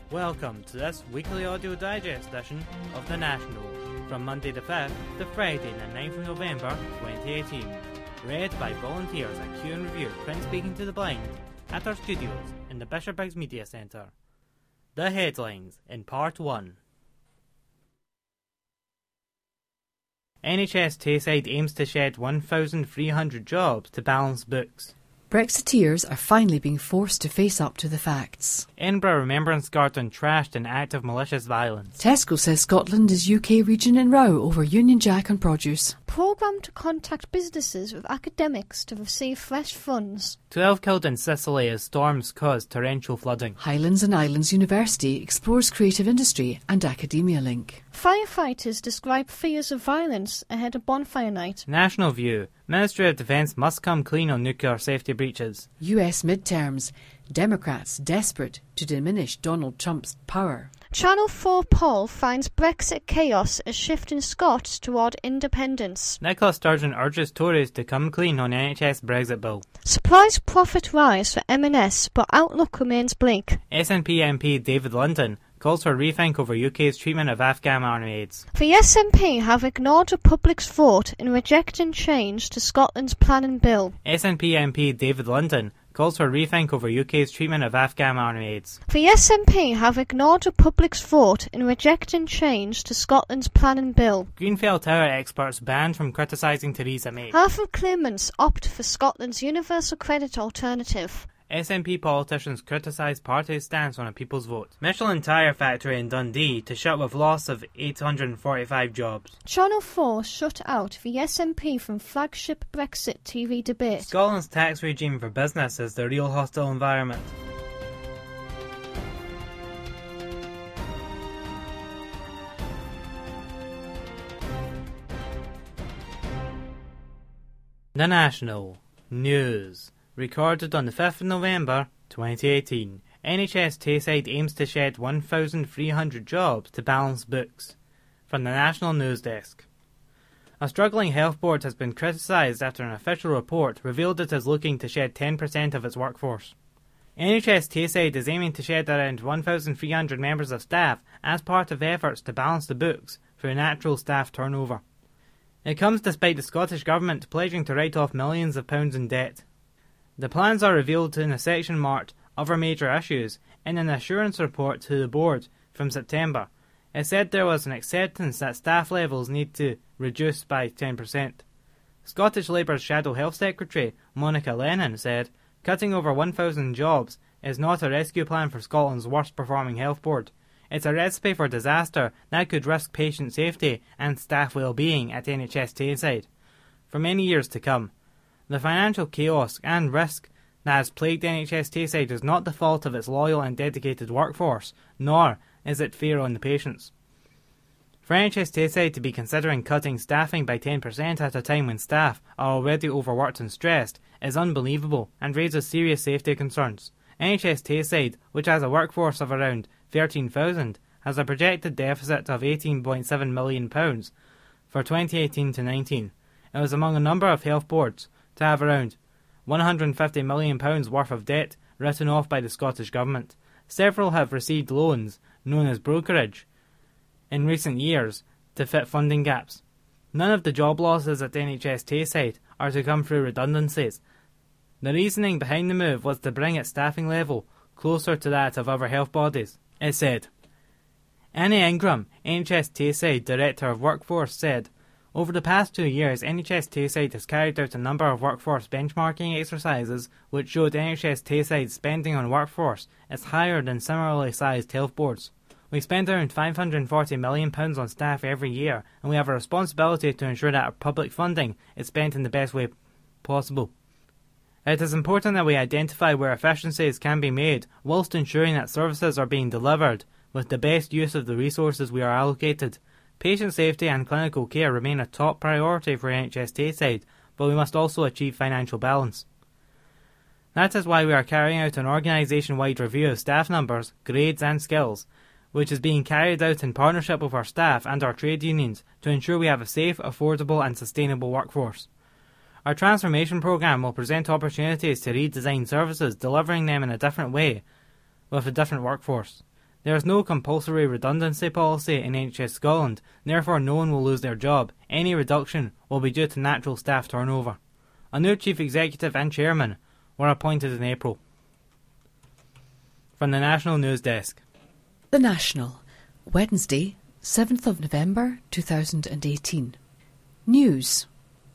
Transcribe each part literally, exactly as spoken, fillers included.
Welcome to this weekly audio digest edition of The National, from Monday the fifth to Friday the ninth of November twenty eighteen. Read by volunteers at Q and Review Print Speaking to the Blind at our studios in the Bishopbriggs Media Centre. The headlines in Part one. N H S Tayside aims to shed one thousand three hundred jobs to balance books. Brexiteers are finally being forced to face up to the facts. Edinburgh Remembrance Garden trashed an act of malicious violence. Tesco says Scotland is U K region in row over Union Jack on produce. Programme to contact businesses with academics to receive fresh funds. Twelve killed in Sicily as storms caused torrential flooding. Highlands and Islands University explores creative industry and academia link. Firefighters describe fears of violence ahead of bonfire night. National View. Ministry of Defence must come clean on nuclear safety breaches. U S midterms. Democrats desperate to diminish Donald Trump's power. Channel four poll finds Brexit chaos as shifting Scots toward independence. Nicola Sturgeon urges Tories to come clean on N H S Brexit bill. Supplies profit rise for M and S, but outlook remains bleak. S N P M P David London calls for a rethink over U K's treatment of Afghan army aids. The S N P have ignored the public's vote in rejecting change to Scotland's planning bill. S N P M P David London calls for a rethink over U K's treatment of Afghan army aids. The S N P have ignored the public's vote in rejecting change to Scotland's planning bill. Grenfell Tower experts banned from criticising Theresa May. Half of claimants opt for Scotland's universal credit alternative. S N P politicians criticise party's stance on a people's vote. Michelin tyre factory in Dundee to shut with loss of eight hundred forty-five jobs. Channel four shut out the S N P from flagship Brexit T V debate. Scotland's tax regime for business is the real hostile environment. The National News. Recorded on the fifth of November twenty eighteen. N H S Tayside aims to shed one thousand three hundred jobs to balance books. From the National News Desk. A struggling health board has been criticised after an official report revealed it is looking to shed ten percent of its workforce. N H S Tayside is aiming to shed around one thousand three hundred members of staff as part of efforts to balance the books through natural staff turnover. It comes despite the Scottish Government pledging to write off millions of pounds in debt. The plans are revealed in a section marked Other Major Issues in an assurance report to the board from September. It said there was an acceptance that staff levels need to reduce by ten percent. Scottish Labour's Shadow Health Secretary, Monica Lennon, said, "Cutting over one thousand jobs is not a rescue plan for Scotland's worst performing health board. It's a recipe for disaster that could risk patient safety and staff well-being at N H S Tayside for many years to come. The financial chaos and risk that has plagued N H S Tayside is not the fault of its loyal and dedicated workforce, nor is it fair on the patients. For N H S Tayside to be considering cutting staffing by ten percent at a time when staff are already overworked and stressed is unbelievable and raises serious safety concerns. N H S Tayside, which has a workforce of around thirteen thousand, has a projected deficit of eighteen point seven million pounds for twenty eighteen to nineteen. It was among a number of health boards to have around one hundred fifty million pounds worth of debt written off by the Scottish Government. Several have received loans, known as brokerage, in recent years to fit funding gaps. None of the job losses at N H S Tayside are to come through redundancies. The reasoning behind the move was to bring its staffing level closer to that of other health bodies. It said. Annie Ingram, N H S Tayside Director of Workforce, said, "Over the past two years, N H S Tayside has carried out a number of workforce benchmarking exercises which showed N H S Tayside's spending on workforce is higher than similarly sized health boards. We spend around five hundred forty million pounds on staff every year, and we have a responsibility to ensure that our public funding is spent in the best way possible. It is important that we identify where efficiencies can be made whilst ensuring that services are being delivered with the best use of the resources we are allocated. Patient safety and clinical care remain a top priority for N H S Tayside, but we must also achieve financial balance. That is why we are carrying out an organisation-wide review of staff numbers, grades and skills, which is being carried out in partnership with our staff and our trade unions to ensure we have a safe, affordable and sustainable workforce. Our transformation programme will present opportunities to redesign services, delivering them in a different way with a different workforce. There is no compulsory redundancy policy in N H S Scotland, and therefore no one will lose their job. Any reduction will be due to natural staff turnover. A new chief executive and chairman were appointed in April. From the National News Desk. The National, Wednesday, seventh of November two thousand eighteen. News.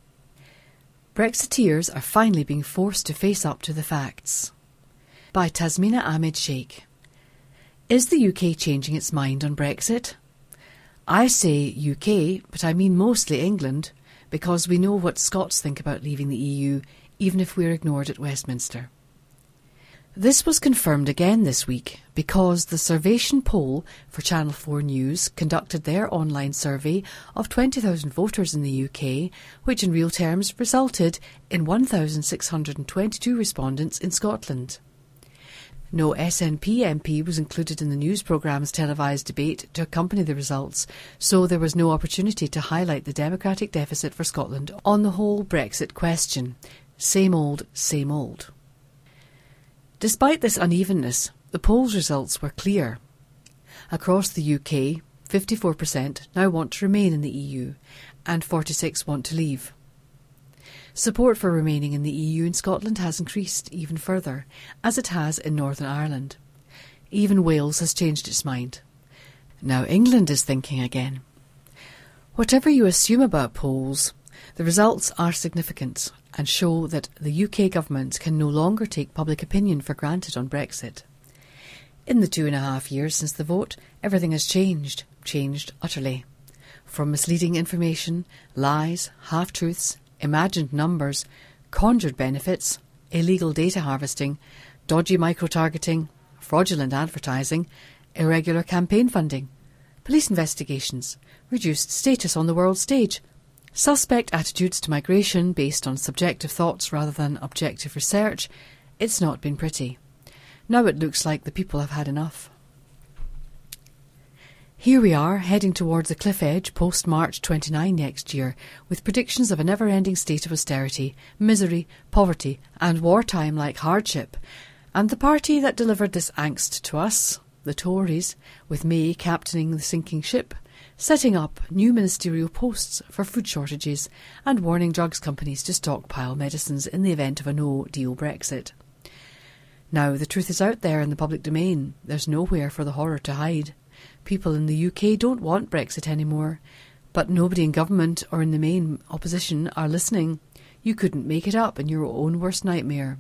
Brexiteers are finally being forced to face up to the facts. By Tasmina Ahmed Sheikh. Is the U K changing its mind on Brexit? I say U K, but I mean mostly England, because we know what Scots think about leaving the E U, even if we're ignored at Westminster. This was confirmed again this week because the Survation poll for Channel four News conducted their online survey of twenty thousand voters in the U K, which in real terms resulted in one thousand six hundred twenty-two respondents in Scotland. No S N P M P was included in the news programme's televised debate to accompany the results, so there was no opportunity to highlight the democratic deficit for Scotland on the whole Brexit question. Same old, same old. Despite this unevenness, the poll's results were clear. Across the U K, fifty-four percent now want to remain in the E U, and forty-six percent want to leave. Support for remaining in the E U in Scotland has increased even further, as it has in Northern Ireland. Even Wales has changed its mind. Now England is thinking again. Whatever you assume about polls, the results are significant and show that the U K government can no longer take public opinion for granted on Brexit. In the two and a half years since the vote, everything has changed, changed utterly. From misleading information, lies, half-truths, imagined numbers, conjured benefits, illegal data harvesting, dodgy micro-targeting, fraudulent advertising, irregular campaign funding, police investigations, reduced status on the world stage, suspect attitudes to migration based on subjective thoughts rather than objective research. It's not been pretty. Now it looks like the people have had enough. Here we are, heading towards the cliff edge post-March twenty-ninth next year, with predictions of a never-ending state of austerity, misery, poverty and wartime-like hardship. And the party that delivered this angst to us, the Tories, with May captaining the sinking ship, setting up new ministerial posts for food shortages and warning drugs companies to stockpile medicines in the event of a no-deal Brexit. Now, the truth is out there in the public domain. There's nowhere for the horror to hide. People in the U K don't want Brexit anymore, but nobody in government or in the main opposition are listening. You couldn't make it up in your own worst nightmare.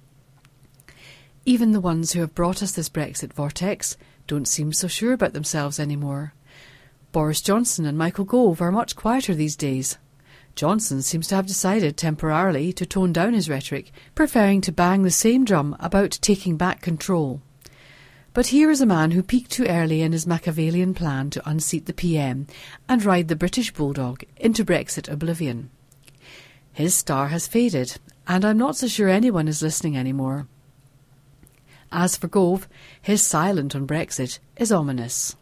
Even the ones who have brought us this Brexit vortex don't seem so sure about themselves anymore. Boris Johnson and Michael Gove are much quieter these days. Johnson seems to have decided temporarily to tone down his rhetoric, preferring to bang the same drum about taking back control. But here is a man who peaked too early in his Machiavellian plan to unseat the P M and ride the British bulldog into Brexit oblivion. His star has faded, and I'm not so sure anyone is listening anymore. As for Gove, his silence on Brexit is ominous.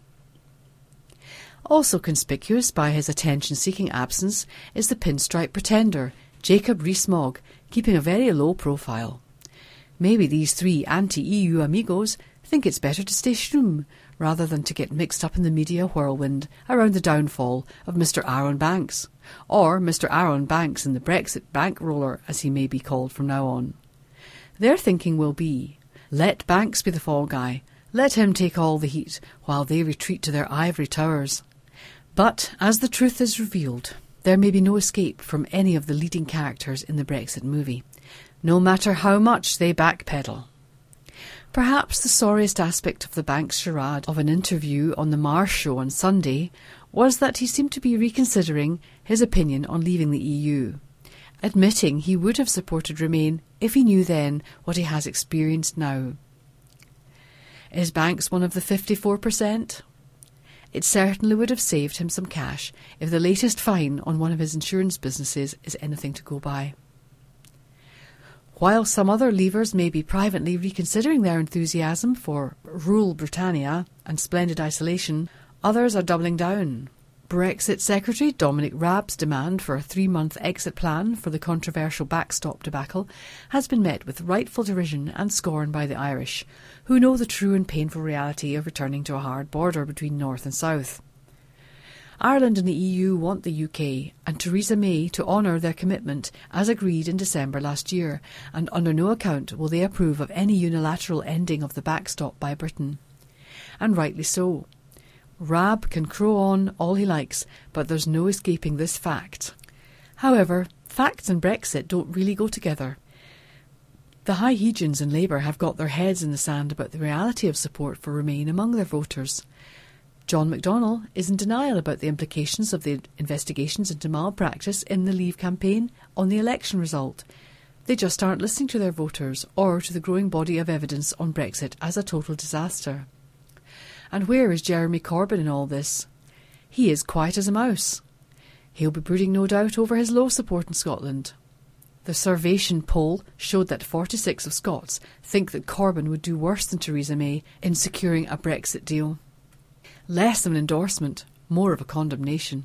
Also conspicuous by his attention-seeking absence is the pinstripe pretender, Jacob Rees-Mogg, keeping a very low profile. Maybe these three anti-E U amigos think it's better to stay shroom rather than to get mixed up in the media whirlwind around the downfall of Mister Aaron Banks, or Mister Aaron Banks in the Brexit bankroller, as he may be called from now on. Their thinking will be, let Banks be the fall guy, let him take all the heat while they retreat to their ivory towers. But, as the truth is revealed, there may be no escape from any of the leading characters in the Brexit movie, no matter how much they backpedal. Perhaps the sorriest aspect of the Banks charade of an interview on the Marsh show on Sunday was that he seemed to be reconsidering his opinion on leaving the E U, admitting he would have supported Remain if he knew then what he has experienced now. Is Banks one of the fifty-four percent? It certainly would have saved him some cash if the latest fine on one of his insurance businesses is anything to go by. While some other leavers may be privately reconsidering their enthusiasm for rural Britannia and splendid isolation, others are doubling down. Brexit Secretary Dominic Raab's demand for a three-month exit plan for the controversial backstop debacle has been met with rightful derision and scorn by the Irish, who know the true and painful reality of returning to a hard border between North and South. Ireland and the E U want the U K and Theresa May to honour their commitment as agreed in December last year, and under no account will they approve of any unilateral ending of the backstop by Britain. And rightly so. Raab can crow on all he likes, but there's no escaping this fact. However, facts and Brexit don't really go together. The High Hegians in Labour have got their heads in the sand about the reality of support for Remain among their voters. John McDonnell is in denial about the implications of the investigations into malpractice in the Leave campaign on the election result. They just aren't listening to their voters or to the growing body of evidence on Brexit as a total disaster. And where is Jeremy Corbyn in all this? He is quiet as a mouse. He'll be brooding no doubt over his low support in Scotland. The Survation poll showed that forty-six of Scots think that Corbyn would do worse than Theresa May in securing a Brexit deal. Less of an endorsement, more of a condemnation.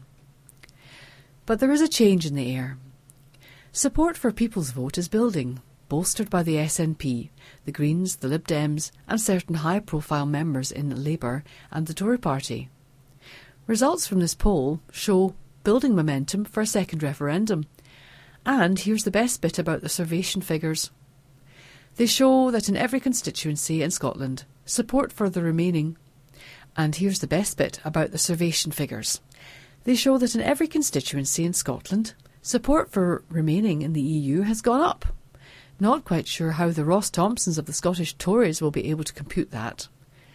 But there is a change in the air. Support for People's Vote is building, bolstered by the S N P, the Greens, the Lib Dems and certain high-profile members in Labour and the Tory party. Results from this poll show building momentum for a second referendum. And here's the best bit about the Survation figures. They show that in every constituency in Scotland, support for the remaining... And here's the best bit about the Survation figures. They show that in every constituency in Scotland, support for remaining in the E U has gone up. Not quite sure how the Ross Thompsons of the Scottish Tories will be able to compute that.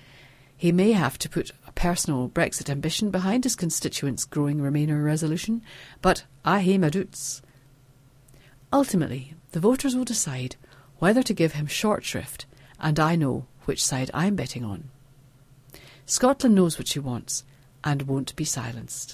He may have to put a personal Brexit ambition behind his constituents' growing Remainer resolution, but I hae my doubts. Ultimately, the voters will decide whether to give him short shrift, and I know which side I'm betting on. Scotland knows what she wants, and won't be silenced.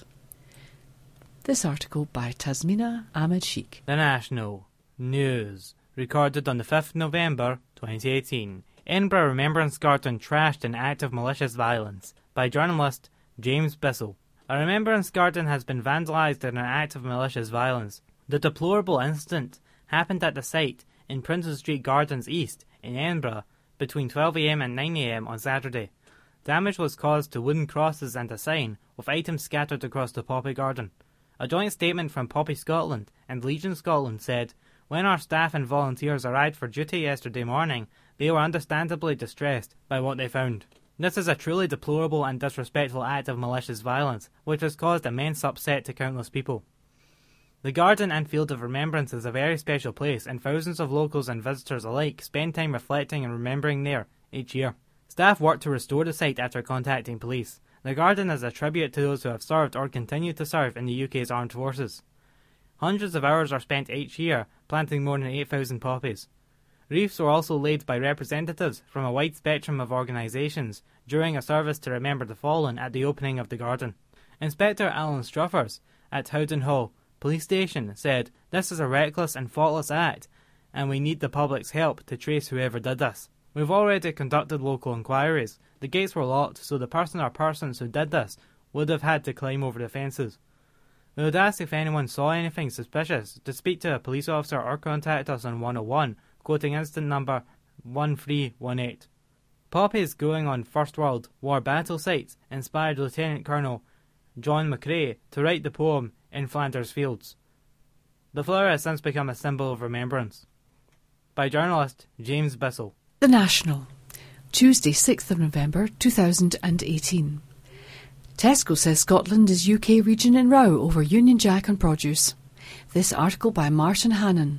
This article by Tasmina Ahmed Sheikh. The National News. Recorded on the fifth of November twenty eighteen. Edinburgh Remembrance Garden trashed an act of malicious violence by journalist James Bissell. A remembrance garden has been vandalised in an act of malicious violence. The deplorable incident happened at the site in Princes Street Gardens East in Edinburgh between twelve a m and nine a m on Saturday. Damage was caused to wooden crosses and a sign with items scattered across the Poppy Garden. A joint statement from Poppy Scotland and Legion Scotland said, "When our staff and volunteers arrived for duty yesterday morning, they were understandably distressed by what they found. This is a truly deplorable and disrespectful act of malicious violence, which has caused immense upset to countless people. The Garden and Field of Remembrance is a very special place, and thousands of locals and visitors alike spend time reflecting and remembering there each year. Staff work to restore the site after contacting police. The Garden is a tribute to those who have served or continue to serve in the U K's armed forces. Hundreds of hours are spent each year planting more than eight thousand poppies. Wreaths were also laid by representatives from a wide spectrum of organisations during a service to remember the fallen at the opening of the garden. Inspector Alan Struffers at Howden Hall Police Station said, "This is a reckless and thoughtless act, and we need the public's help to trace whoever did this. We've already conducted local inquiries. The gates were locked, so the person or persons who did this would have had to climb over the fences. We would ask if anyone saw anything suspicious to speak to a police officer or contact us on one oh one, quoting incident number one three one eight. Poppies growing on First World War battle sites inspired Lieutenant Colonel John McCrae to write the poem In Flanders Fields. The flower has since become a symbol of remembrance." By journalist James Bissell. The National. Tuesday, sixth of November two thousand eighteen. Tesco says Scotland is U K region in row over Union Jack on produce. This article by Martin Hannon.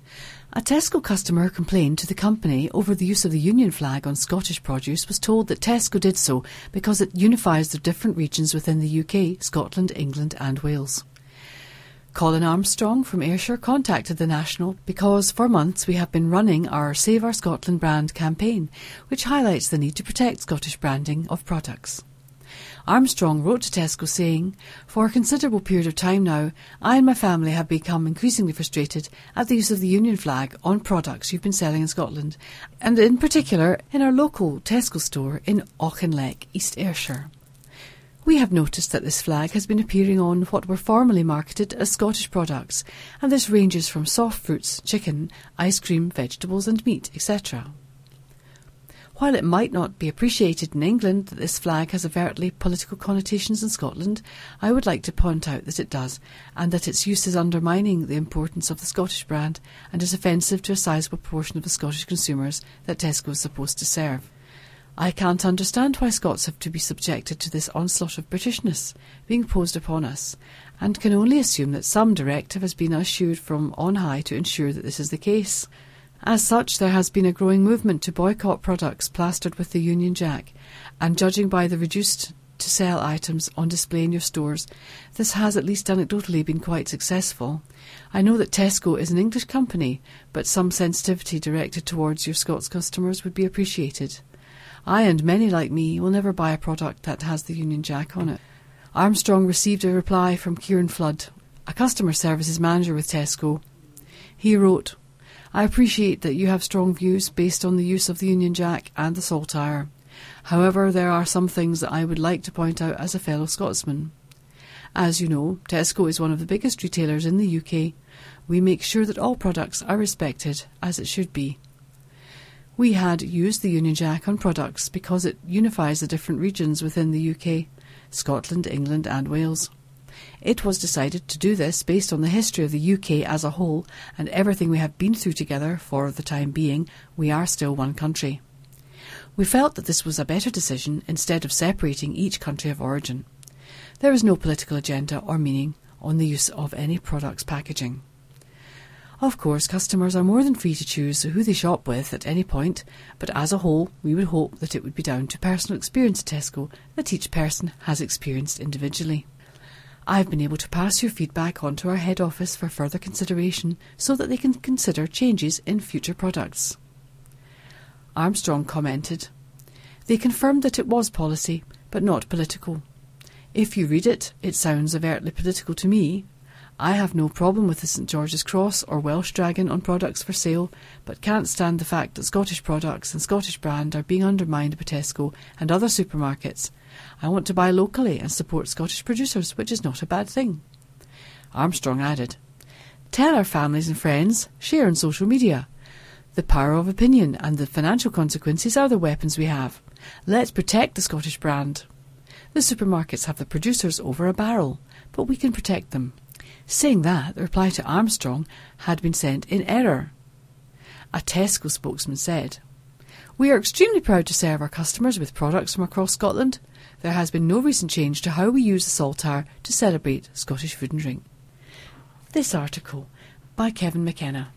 A Tesco customer complained to the company over the use of the Union flag on Scottish produce was told that Tesco did so because it unifies the different regions within the U K, Scotland, England and Wales. Colin Armstrong from Ayrshire contacted the National because for months we have been running our Save Our Scotland brand campaign, which highlights the need to protect Scottish branding of products. Armstrong wrote to Tesco saying, "For a considerable period of time now, I and my family have become increasingly frustrated at the use of the Union flag on products you've been selling in Scotland, and in particular in our local Tesco store in Auchinleck, East Ayrshire. We have noticed that this flag has been appearing on what were formerly marketed as Scottish products, and this ranges from soft fruits, chicken, ice cream, vegetables and meat, et cetera. While it might not be appreciated in England that this flag has overtly political connotations in Scotland, I would like to point out that it does, and that its use is undermining the importance of the Scottish brand and is offensive to a sizable proportion of the Scottish consumers that Tesco is supposed to serve. I can't understand why Scots have to be subjected to this onslaught of Britishness being posed upon us, and can only assume that some directive has been issued from on high to ensure that this is the case. As such, there has been a growing movement to boycott products plastered with the Union Jack, and judging by the reduced-to-sell items on display in your stores, this has, at least anecdotally, been quite successful. I know that Tesco is an English company, but some sensitivity directed towards your Scots customers would be appreciated. I, and many like me, will never buy a product that has the Union Jack on it. Armstrong received a reply from Kieran Flood, a customer services manager with Tesco. He wrote, "I appreciate that you have strong views based on the use of the Union Jack and the saltire. However, there are some things that I would like to point out as a fellow Scotsman. As you know, Tesco is one of the biggest retailers in the U K. We make sure that all products are respected, as it should be. We had used the Union Jack on products because it unifies the different regions within the U K, Scotland, England and Wales. It was decided to do this based on the history of the U K as a whole and everything we have been through together. For the time being, we are still one country. We felt that this was a better decision instead of separating each country of origin. There is no political agenda or meaning on the use of any product's packaging. Of course, customers are more than free to choose who they shop with at any point, but as a whole, we would hope that it would be down to personal experience at Tesco that each person has experienced individually. I have been able to pass your feedback on to our head office for further consideration so that they can consider changes in future products." Armstrong commented, "They confirmed that it was policy, but not political. If you read it, it sounds overtly political to me. I have no problem with the St George's Cross or Welsh Dragon on products for sale, but can't stand the fact that Scottish products and Scottish brand are being undermined by Tesco and other supermarkets. I want to buy locally and support Scottish producers, which is not a bad thing." Armstrong added, "Tell our families and friends, share on social media. The power of opinion and the financial consequences are the weapons we have. Let's protect the Scottish brand. The supermarkets have the producers over a barrel, but we can protect them." Saying that, the reply to Armstrong had been sent in error. A Tesco spokesman said, "We are extremely proud to serve our customers with products from across Scotland. There has been no recent change to how we use the saltire to celebrate Scottish food and drink." This article by Kevin McKenna.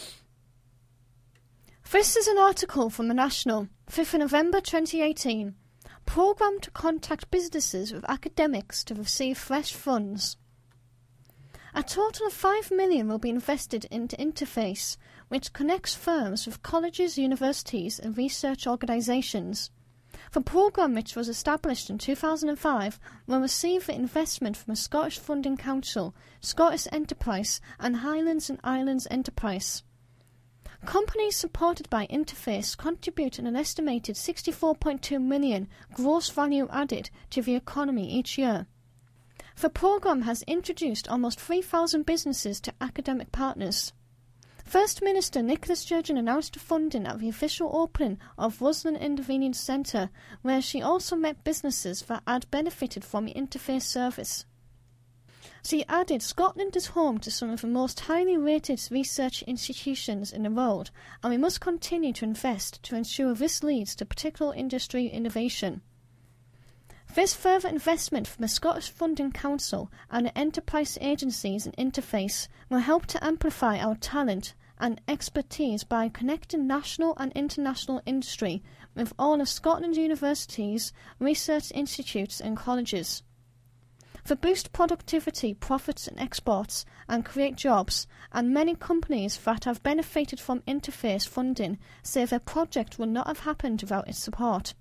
This is an article from The National, fifth of November twenty eighteen. Programme to contact businesses with academics to receive fresh funds. A total of five million dollars will be invested into Interface, which connects firms with colleges, universities and research organisations. The programme, which was established in two thousand five, will receive the investment from the Scottish Funding Council, Scottish Enterprise and Highlands and Islands Enterprise. Companies supported by Interface contribute an estimated sixty-four point two million dollars gross value added to the economy each year. The programme has introduced almost three thousand businesses to academic partners. First Minister Nicola Sturgeon announced the funding at the official opening of Ruslan Inconvenience Centre, where she also met businesses that had benefited from the Interface service. She added, "Scotland is home to some of the most highly rated research institutions in the world, and we must continue to invest to ensure this leads to particular industry innovation." This further investment from the Scottish Funding Council and the enterprise agencies and Interface will help to amplify our talent and expertise by connecting national and international industry with all of Scotland's universities, research institutes and colleges. To boost productivity, profits and exports and create jobs, and many companies that have benefited from Interface funding say their project would not have happened without its support.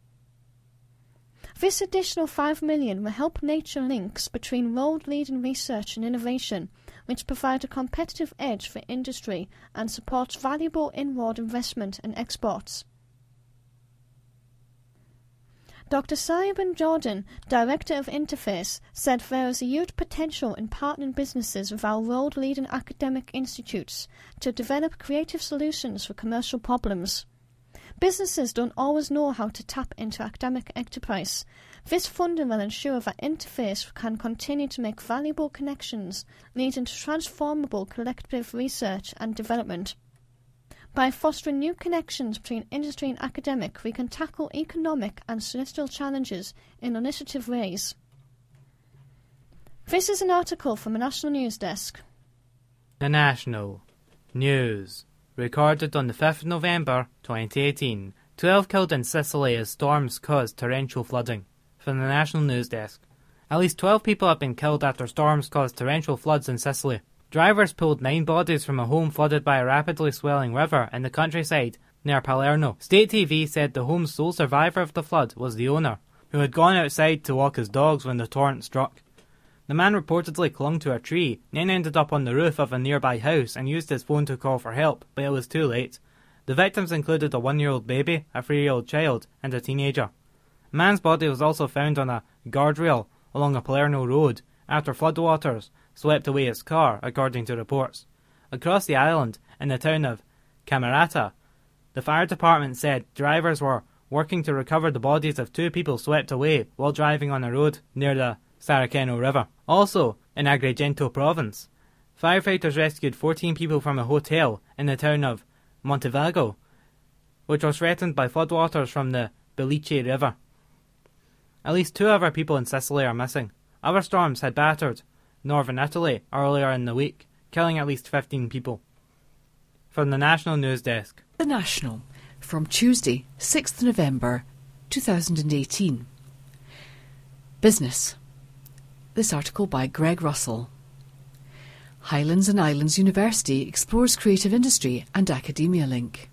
This additional five million dollars will help nature links between world-leading research and innovation, which provide a competitive edge for industry and supports valuable inward investment and exports. Doctor Simon Jordan, Director of Interface, said there is a huge potential in partnering businesses with our world-leading academic institutes to develop creative solutions for commercial problems. Businesses don't always know how to tap into academic enterprise. This funding will ensure that Interface can continue to make valuable connections, leading to transformable collective research and development. By fostering new connections between industry and academic, we can tackle economic and societal challenges in initiative ways. This is an article from the National News Desk. The National News. Recorded on the fifth of November twenty eighteen. twelve killed in Sicily as storms caused torrential flooding. From the National News Desk. At least twelve people have been killed after storms caused torrential floods in Sicily. Drivers pulled nine bodies from a home flooded by a rapidly swelling river in the countryside near Palermo. State T V said the home's sole survivor of the flood was the owner, who had gone outside to walk his dogs when the torrent struck. The man reportedly clung to a tree, then ended up on the roof of a nearby house and used his phone to call for help, but it was too late. The victims included a one-year-old baby, a three-year-old child, and a teenager. A man's body was also found on a guardrail along a Palermo road after floodwaters swept away his car, according to reports. Across the island, in the town of Camerata, the fire department said drivers were working to recover the bodies of two people swept away while driving on a road near the Saraceno River. Also, in Agrigento province, firefighters rescued fourteen people from a hotel in the town of Montevago, which was threatened by floodwaters from the Belice River. At least two other people in Sicily are missing. Other storms had battered northern Italy earlier in the week, killing at least fifteen people. From the National News Desk. The National, from Tuesday, sixth of November, two thousand eighteen. Business. This article by Greg Russell. Highlands and Islands University explores creative industry and academia link.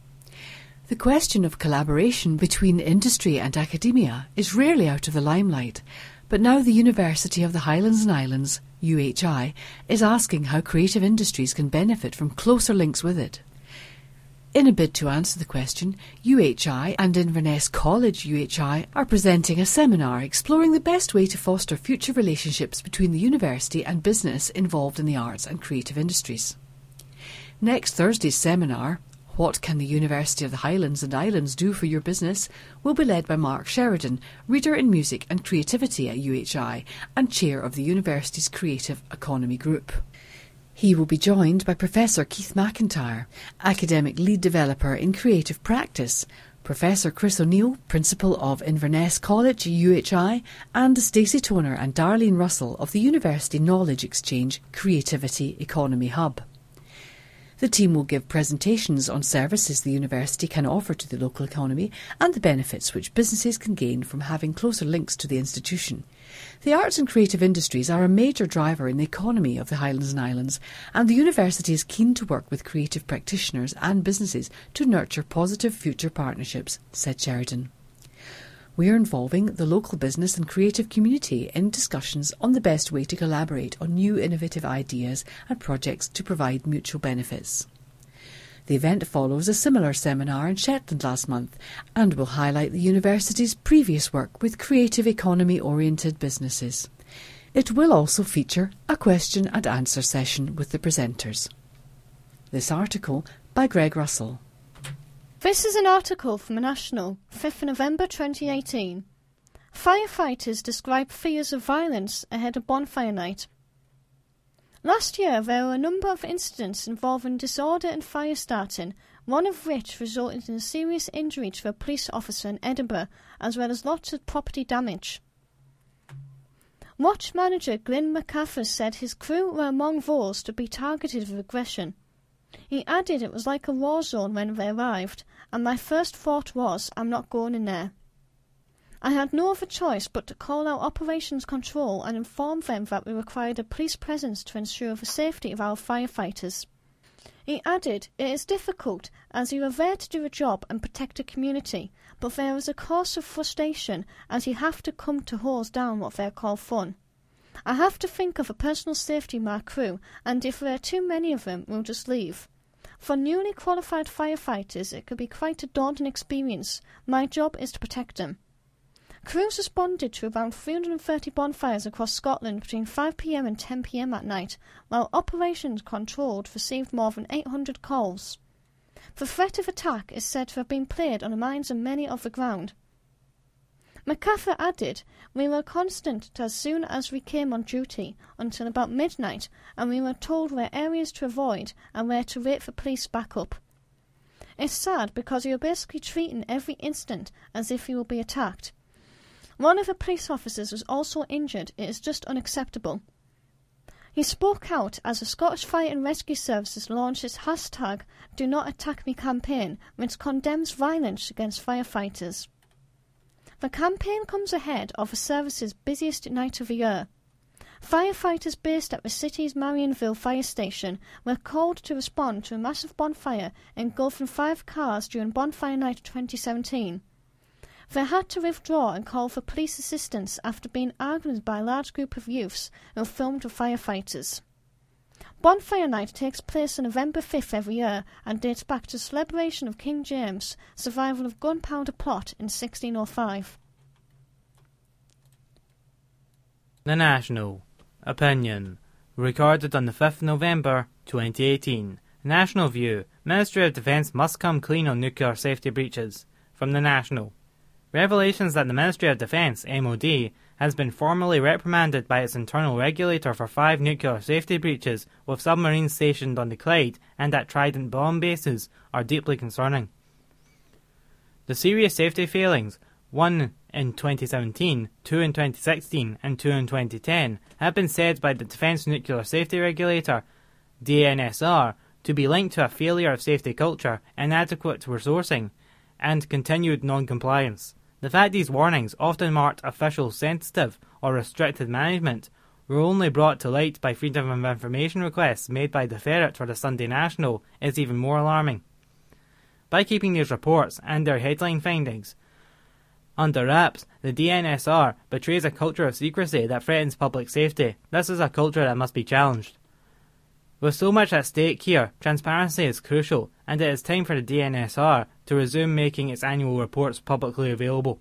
The question of collaboration between industry and academia is rarely out of the limelight, but now the University of the Highlands and Islands, U H I, is asking how creative industries can benefit from closer links with it. In a bid to answer the question, U H I and Inverness College U H I are presenting a seminar exploring the best way to foster future relationships between the university and business involved in the arts and creative industries. Next Thursday's seminar, What Can the University of the Highlands and Islands Do for Your Business?, will be led by Mark Sheridan, Reader in Music and Creativity at U H I and Chair of the university's Creative Economy Group. He will be joined by Professor Keith McIntyre, Academic Lead Developer in Creative Practice, Professor Chris O'Neill, Principal of Inverness College U H I, and Stacey Toner and Darlene Russell of the University Knowledge Exchange Creativity Economy Hub. The team will give presentations on services the university can offer to the local economy and the benefits which businesses can gain from having closer links to the institution. The arts and creative industries are a major driver in the economy of the Highlands and Islands, and the university is keen to work with creative practitioners and businesses to nurture positive future partnerships, said Sheridan. We are involving the local business and creative community in discussions on the best way to collaborate on new innovative ideas and projects to provide mutual benefits. The event follows a similar seminar in Shetland last month and will highlight the university's previous work with creative economy-oriented businesses. It will also feature a question and answer session with the presenters. This article by Greg Russell. This is an article from the National, fifth of November twenty eighteen. Firefighters describe fears of violence ahead of bonfire night. Last year there were a number of incidents involving disorder and fire starting, one of which resulted in a serious injury to a police officer in Edinburgh, as well as lots of property damage. Watch manager Glyn McCaffrey said his crew were among those to be targeted with aggression. He added it was like a war zone when they arrived, and my first thought was, I'm not going in there. I had no other choice but to call out operations control and inform them that we required a police presence to ensure the safety of our firefighters. He added, it is difficult as you are there to do a job and protect a community, but there is a course of frustration as you have to come to hose down what they call fun. I have to think of the personal safety of my crew, and if there are too many of them, we'll just leave. For newly qualified firefighters, it could be quite a daunting experience. My job is to protect them. Crews responded to around three hundred thirty bonfires across Scotland between five p m and ten p m at night, while Operations Controlled received more than eight hundred calls. The threat of attack is said to have been played on the minds of many of the ground. MacArthur added, "We were constant as soon as we came on duty until about midnight, and we were told where areas to avoid and where to wait for police backup. It's sad because you're basically treating every instant as if you will be attacked. One of the police officers was also injured. It is just unacceptable." He spoke out as the Scottish Fire and Rescue Services launched its hashtag Do Not Attack Me campaign, which condemns violence against firefighters. The campaign comes ahead of the service's busiest night of the year. Firefighters based at the city's Marionville fire station were called to respond to a massive bonfire engulfing five cars during Bonfire Night twenty seventeen. They had to withdraw and call for police assistance after being argued by a large group of youths who filmed the firefighters. Bonfire Night takes place on November fifth every year and dates back to the celebration of King James' survival of Gunpowder Plot in sixteen oh five. The National. Opinion. Recorded on the fifth of November twenty eighteen. National View. Ministry of Defence must come clean on nuclear safety breaches. From the National. Revelations that the Ministry of Defence, M O D, has been formally reprimanded by its internal regulator for five nuclear safety breaches with submarines stationed on the Clyde and at Trident bomb bases are deeply concerning. The serious safety failings, one in twenty seventeen, two in twenty sixteen and two in twenty ten, have been said by the Defence Nuclear Safety Regulator, D N S R, to be linked to a failure of safety culture, inadequate resourcing, and continued non-compliance. The fact these warnings, often marked official sensitive or restricted management, were only brought to light by Freedom of Information requests made by the Ferret for the Sunday National is even more alarming. By keeping these reports and their headline findings under wraps, the D N S R betrays a culture of secrecy that threatens public safety. This is a culture that must be challenged. With so much at stake here, transparency is crucial, and it is time for the D N S R to resume making its annual reports publicly available.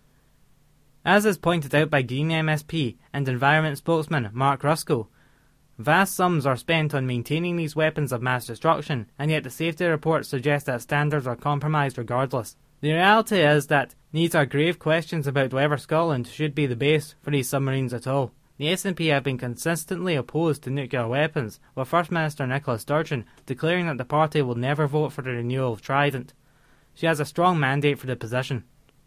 As is pointed out by Green M S P and Environment spokesman Mark Ruskell, vast sums are spent on maintaining these weapons of mass destruction, and yet the safety reports suggest that standards are compromised regardless. The reality is that these are grave questions about whether Scotland should be the base for these submarines at all. The S N P have been consistently opposed to nuclear weapons, with First Minister Nicola Sturgeon declaring that the party will never vote for the renewal of Trident. She has a strong mandate for the position.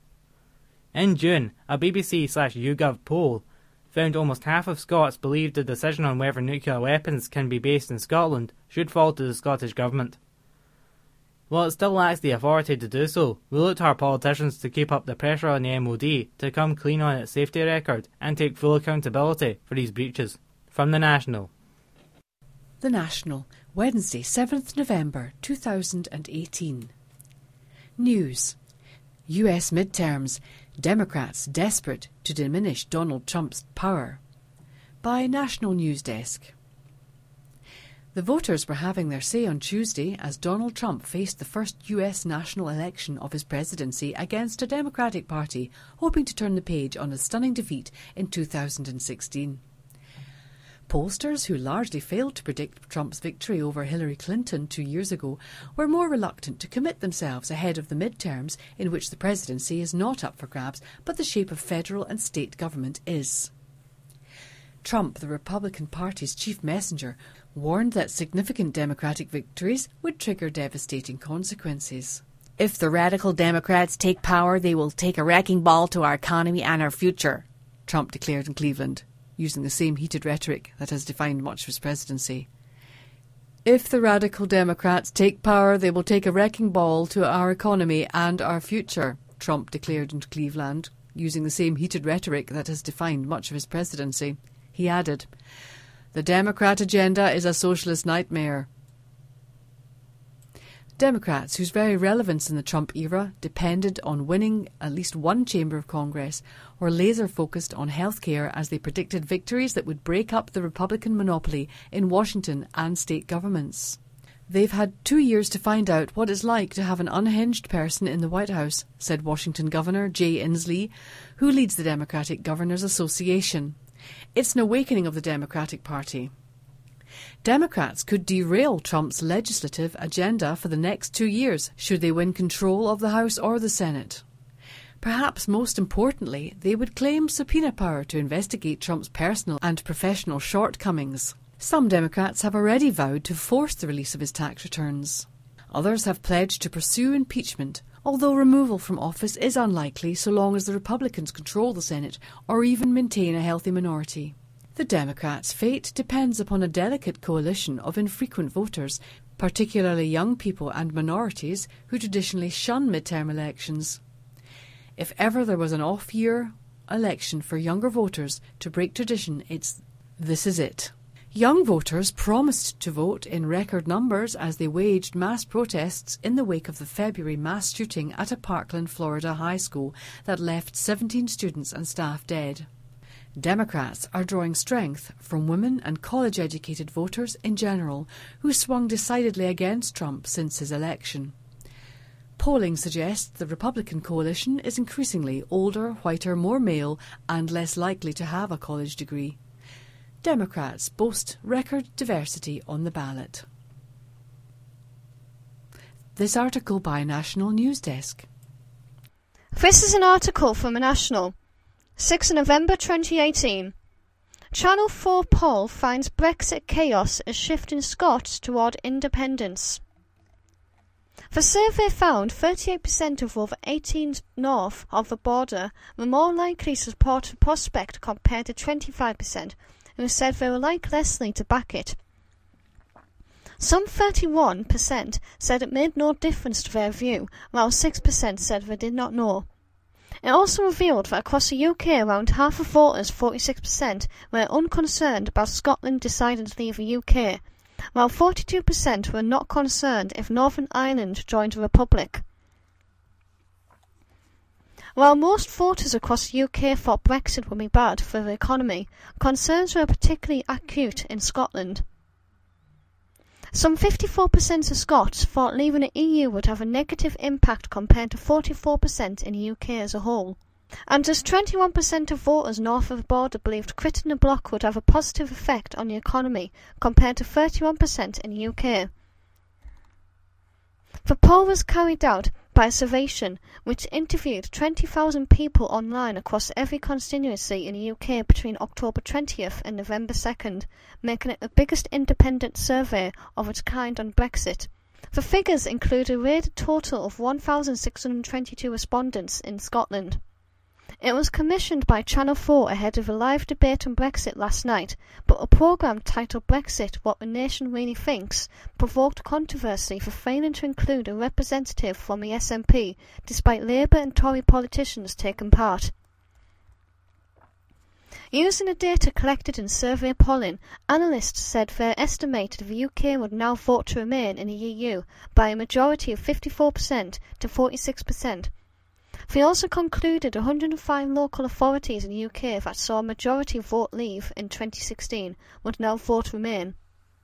In June, a B B C slash YouGov poll found almost half of Scots believed the decision on whether nuclear weapons can be based in Scotland should fall to the Scottish Government. While it still lacks the authority to do so, we look to our politicians to keep up the pressure on the M O D to come clean on its safety record and take full accountability for these breaches. From the National. The National, Wednesday, seventh November two thousand eighteen. News. U S midterms. Democrats desperate to diminish Donald Trump's power. By National News Desk. The voters were having their say on Tuesday as Donald Trump faced the first U S national election of his presidency against a Democratic Party hoping to turn the page on a stunning defeat in two thousand sixteen. Pollsters, who largely failed to predict Trump's victory over Hillary Clinton two years ago, were more reluctant to commit themselves ahead of the midterms, in which the presidency is not up for grabs, but the shape of federal and state government is. Trump, the Republican Party's chief messenger, warned that significant Democratic victories would trigger devastating consequences. If the radical Democrats take power, they will take a wrecking ball to our economy and our future, Trump declared in Cleveland, using the same heated rhetoric that has defined much of his presidency. If the radical Democrats take power, they will take a wrecking ball to our economy and our future, Trump declared in Cleveland, using the same heated rhetoric that has defined much of his presidency. He added, "The Democrat agenda is a socialist nightmare." Democrats, whose very relevance in the Trump era depended on winning at least one chamber of Congress, were laser-focused on healthcare as they predicted victories that would break up the Republican monopoly in Washington and state governments. They've had two years to find out what it's like to have an unhinged person in the White House, said Washington Governor Jay Inslee, who leads the Democratic Governors Association. It's an awakening of the Democratic Party. Democrats could derail Trump's legislative agenda for the next two years should they win control of the House or the Senate. Perhaps most importantly, they would claim subpoena power to investigate Trump's personal and professional shortcomings. Some Democrats have already vowed to force the release of his tax returns. Others have pledged to pursue impeachment, although removal from office is unlikely so long as the Republicans control the Senate or even maintain a healthy minority. The Democrats' fate depends upon a delicate coalition of infrequent voters, particularly young people and minorities who traditionally shun midterm elections. If ever there was an off-year election for younger voters to break tradition, it's this is it. Young voters promised to vote in record numbers as they waged mass protests in the wake of the February mass shooting at a Parkland, Florida high school that left seventeen students and staff dead. Democrats are drawing strength from women and college-educated voters in general who swung decidedly against Trump since his election. Polling suggests the Republican coalition is increasingly older, whiter, more male and less likely to have a college degree. Democrats boast record diversity on the ballot. This article by National News Desk. This is an article from a National. sixth of November twenty eighteen. Channel four poll finds Brexit chaos is shifting Scots toward independence. The survey found thirty-eight percent of over eighteen north of the border were more likely to support the prospect compared to twenty-five percent who said they were like Leslie to back it. Some thirty-one percent said it made no difference to their view, while six percent said they did not know. It also revealed that across the U K around half of voters, forty-six percent, were unconcerned about Scotland deciding to leave the U K, while forty-two percent were not concerned if Northern Ireland joined the Republic. While most voters across the U K thought Brexit would be bad for the economy, concerns were particularly acute in Scotland. Some fifty-four percent of Scots thought leaving the E U would have a negative impact compared to forty-four percent in the U K as a whole. And just twenty-one percent of voters north of the border believed quitting the bloc would have a positive effect on the economy compared to thirty-one percent in the U K. The poll was carried out by Survation, which interviewed twenty thousand people online across every constituency in the U K between October twentieth and November second, making it the biggest independent survey of its kind on Brexit. The figures include a rated total of one thousand six hundred twenty-two respondents in Scotland. It was commissioned by Channel four ahead of a live debate on Brexit last night, but a programme titled Brexit, What the Nation Really Thinks, provoked controversy for failing to include a representative from the S N P, despite Labour and Tory politicians taking part. Using the data collected in survey polling, analysts said they estimated the U K would now vote to remain in the E U by a majority of fifty-four percent to forty-six percent. They also concluded one hundred five local authorities in the U K that saw a majority vote leave in twenty sixteen would now vote remain.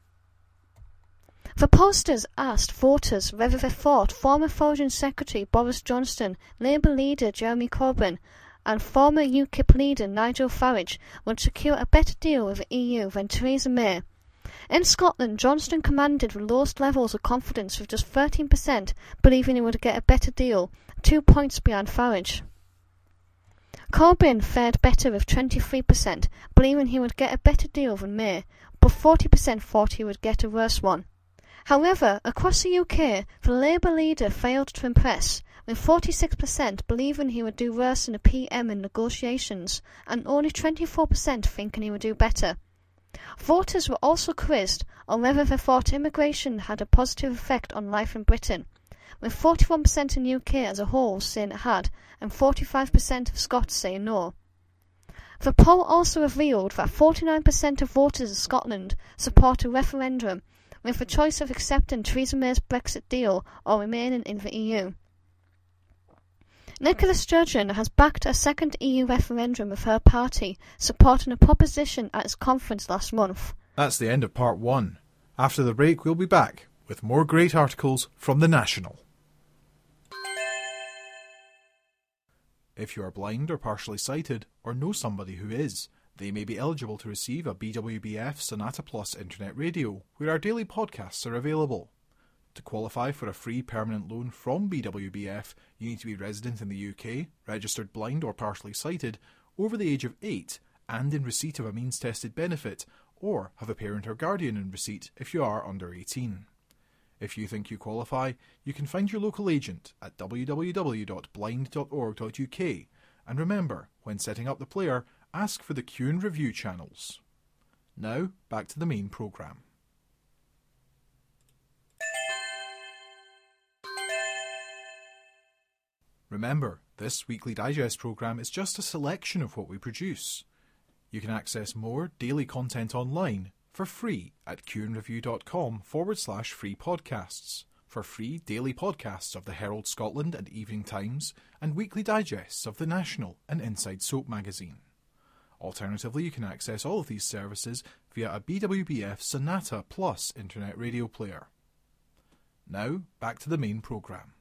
The pollsters asked voters whether they thought former Foreign Secretary Boris Johnson, Labour leader Jeremy Corbyn and former UKIP leader Nigel Farage would secure a better deal with the E U than Theresa May. In Scotland, Johnson commanded the lowest levels of confidence with just thirteen percent believing he would get a better deal, two points behind Farage. Corbyn fared better with twenty-three percent, believing he would get a better deal than May, but forty percent thought he would get a worse one. However, across the U K, the Labour leader failed to impress, with forty-six percent believing he would do worse than the P M in negotiations, and only twenty-four percent thinking he would do better. Voters were also quizzed on whether they thought immigration had a positive effect on life in Britain, with forty-one percent in the U K as a whole saying it had, and forty-five percent of Scots saying no. The poll also revealed that forty-nine percent of voters in Scotland support a referendum, with the choice of accepting Theresa May's Brexit deal or remaining in the E U. Nicola Sturgeon has backed a second E U referendum with her party, supporting a proposition at its conference last month. That's the end of part one. After the break, we'll be back with more great articles from The National. If you are blind or partially sighted, or know somebody who is, they may be eligible to receive a B W B F Sonata Plus internet radio, where our daily podcasts are available. To qualify for a free permanent loan from B W B F, you need to be resident in the U K, registered blind or partially sighted, over the age of eight, and in receipt of a means-tested benefit, or have a parent or guardian in receipt if you are under eighteen. If you think you qualify, you can find your local agent at w w w dot blind dot org dot u k, and remember, when setting up the player, ask for the Q and Review channels. Now, back to the main programme. Remember, this weekly digest programme is just a selection of what we produce. You can access more daily content online for free at qandreview.com forward slash free podcasts, for free daily podcasts of the Herald Scotland and Evening Times, and weekly digests of The National and Inside Soap magazine. Alternatively, you can access all of these services via a B W B F Sonata Plus internet radio player. Now, back to the main programme.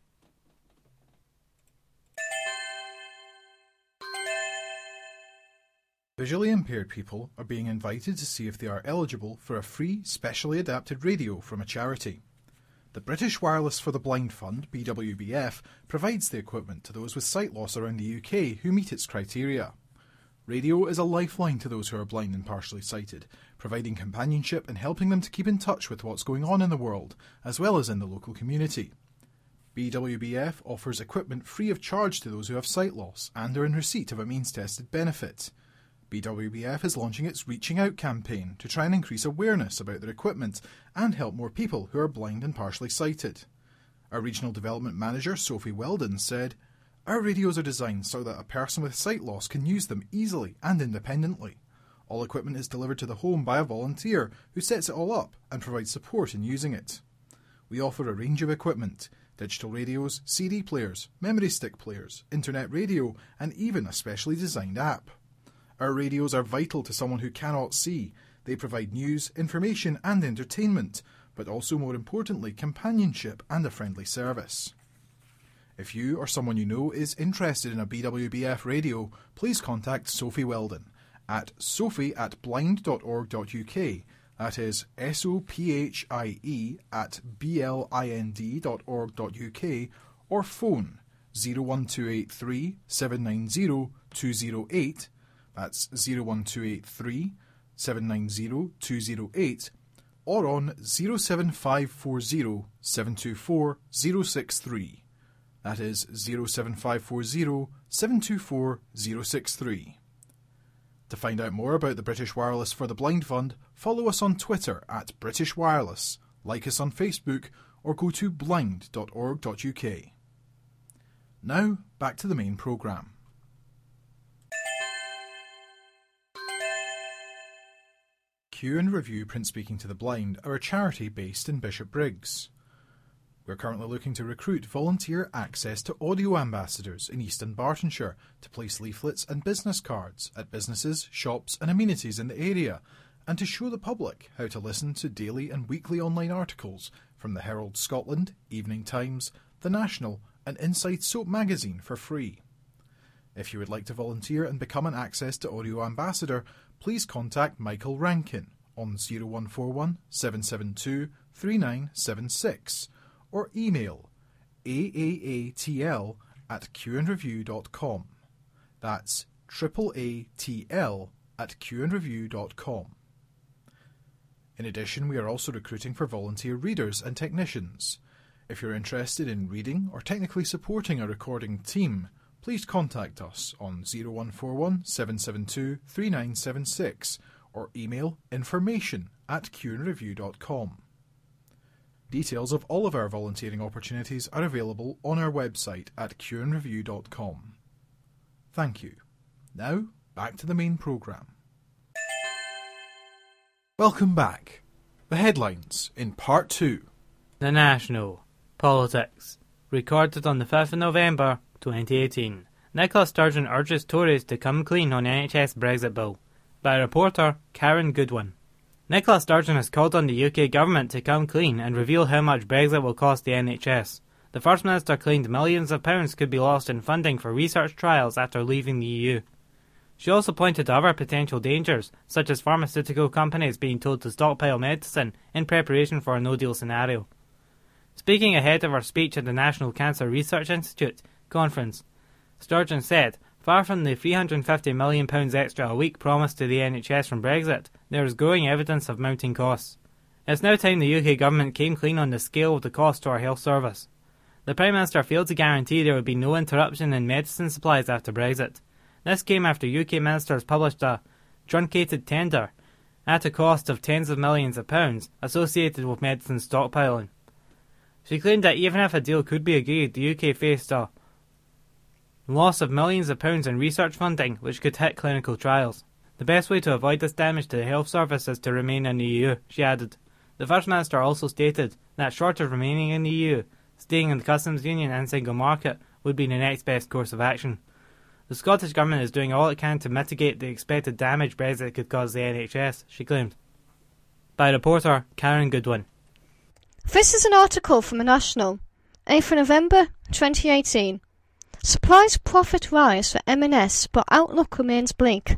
Visually impaired people are being invited to see if they are eligible for a free, specially adapted radio from a charity. The British Wireless for the Blind Fund, B W B F, provides the equipment to those with sight loss around the U K who meet its criteria. Radio is a lifeline to those who are blind and partially sighted, providing companionship and helping them to keep in touch with what's going on in the world, as well as in the local community. B W B F offers equipment free of charge to those who have sight loss and are in receipt of a means-tested benefit. B W B F is launching its Reaching Out campaign to try and increase awareness about their equipment and help more people who are blind and partially sighted. Our Regional Development Manager, Sophie Weldon, said, "Our radios are designed so that a person with sight loss can use them easily and independently. All equipment is delivered to the home by a volunteer who sets it all up and provides support in using it. We offer a range of equipment: digital radios, C D players, memory stick players, internet radio, and even a specially designed app. Our radios are vital to someone who cannot see. They provide news, information and entertainment, but also, more importantly, companionship and a friendly service. If you or someone you know is interested in a B W B F radio, please contact Sophie Weldon at sophie at blind dot org dot u k. That is S O P H I E at B L I N D dot org dot u k, or phone zero one two eight three, seven nine zero, two zero eight. That's zero one two eight three, seven nine zero, two zero eight, or on zero seven five four zero, seven two four, zero six three. That is zero seven five four zero, seven two four, zero six three. To find out more about the British Wireless for the Blind Fund, follow us on Twitter at British Wireless, like us on Facebook, or go to blind dot org dot u k. Now, back to the main programme. Q and Review Print Speaking to the Blind are a charity based in Bishopbriggs. We're currently looking to recruit volunteer access to audio ambassadors in East and Bartonshire to place leaflets and business cards at businesses, shops and amenities in the area, and to show the public how to listen to daily and weekly online articles from the Herald Scotland, Evening Times, The National and Inside Soap magazine for free. If you would like to volunteer and become an Access to Audio ambassador, please contact Michael Rankin on zero one four one, seven seven two, three nine seven six or email aaatl at qandreview dot com. That's triple-A-T-L at qandreview dot com. In addition, we are also recruiting for volunteer readers and technicians. If you're interested in reading or technically supporting a recording team, please contact us on zero one four one, seven seven two, three nine seven six or email information at qandreview dot com. Details of all of our volunteering opportunities are available on our website at qandreview dot com. Thank you. Now, back to the main programme. Welcome back. The headlines in Part two. The National. Politics. Recorded on the fifth of November, twenty eighteen. Nicola Sturgeon urges Tories to come clean on N H S Brexit bill. By reporter Karen Goodwin. Nicola Sturgeon has called on the U K government to come clean and reveal how much Brexit will cost the N H S. The First Minister claimed millions of pounds could be lost in funding for research trials after leaving the E U. She also pointed to other potential dangers, such as pharmaceutical companies being told to stockpile medicine in preparation for a no-deal scenario. Speaking ahead of her speech at the National Cancer Research Institute conference, Sturgeon said, "Far from the three hundred fifty million pounds extra a week promised to the N H S from Brexit, there is growing evidence of mounting costs. It's now time the U K government came clean on the scale of the cost to our health service." The Prime Minister failed to guarantee there would be no interruption in medicine supplies after Brexit. This came after U K ministers published a truncated tender at a cost of tens of millions of pounds associated with medicine stockpiling. She claimed that even if a deal could be agreed, the U K faced a loss of millions of pounds in research funding which could hit clinical trials. The best way to avoid this damage to the health service is to remain in the E U, she added. The First Minister also stated that short of remaining in the E U, staying in the customs union and single market would be the next best course of action. The Scottish Government is doing all it can to mitigate the expected damage Brexit could cause the N H S, she claimed. By reporter Karen Goodwin. This is an article from The National, eighth of November twenty eighteen. Supplies profit rise for M and S, but outlook remains bleak.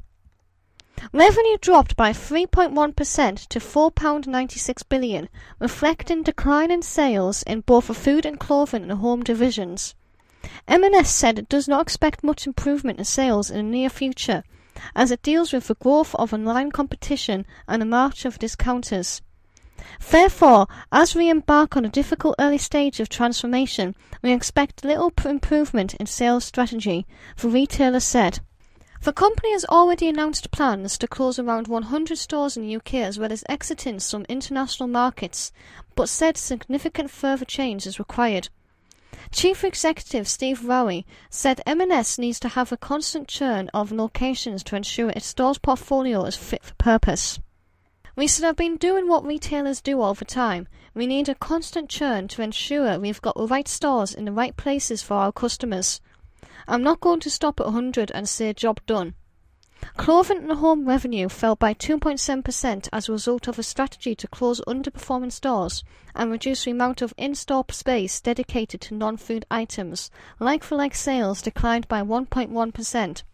Revenue dropped by three point one percent to four pounds ninety-six billion, reflecting decline in sales in both the food and clothing and home divisions. M and S said it does not expect much improvement in sales in the near future, as it deals with the growth of online competition and the march of discounters. Therefore, as we embark on a difficult early stage of transformation, we expect little improvement in sales strategy, the retailer said. The company has already announced plans to close around one hundred stores in the U K as well as exiting some international markets, but said significant further change is required. Chief Executive Steve Rowie said M and S needs to have a constant churn of locations to ensure its stores portfolio is fit for purpose. We should have been doing what retailers do all the time. We need a constant churn to ensure we've got the right stores in the right places for our customers. I'm not going to stop at one hundred and say job done. Clothing and home revenue fell by two point seven percent as a result of a strategy to close underperforming stores and reduce the amount of in-store space dedicated to non-food items. Like-for-like sales declined by one point one percent.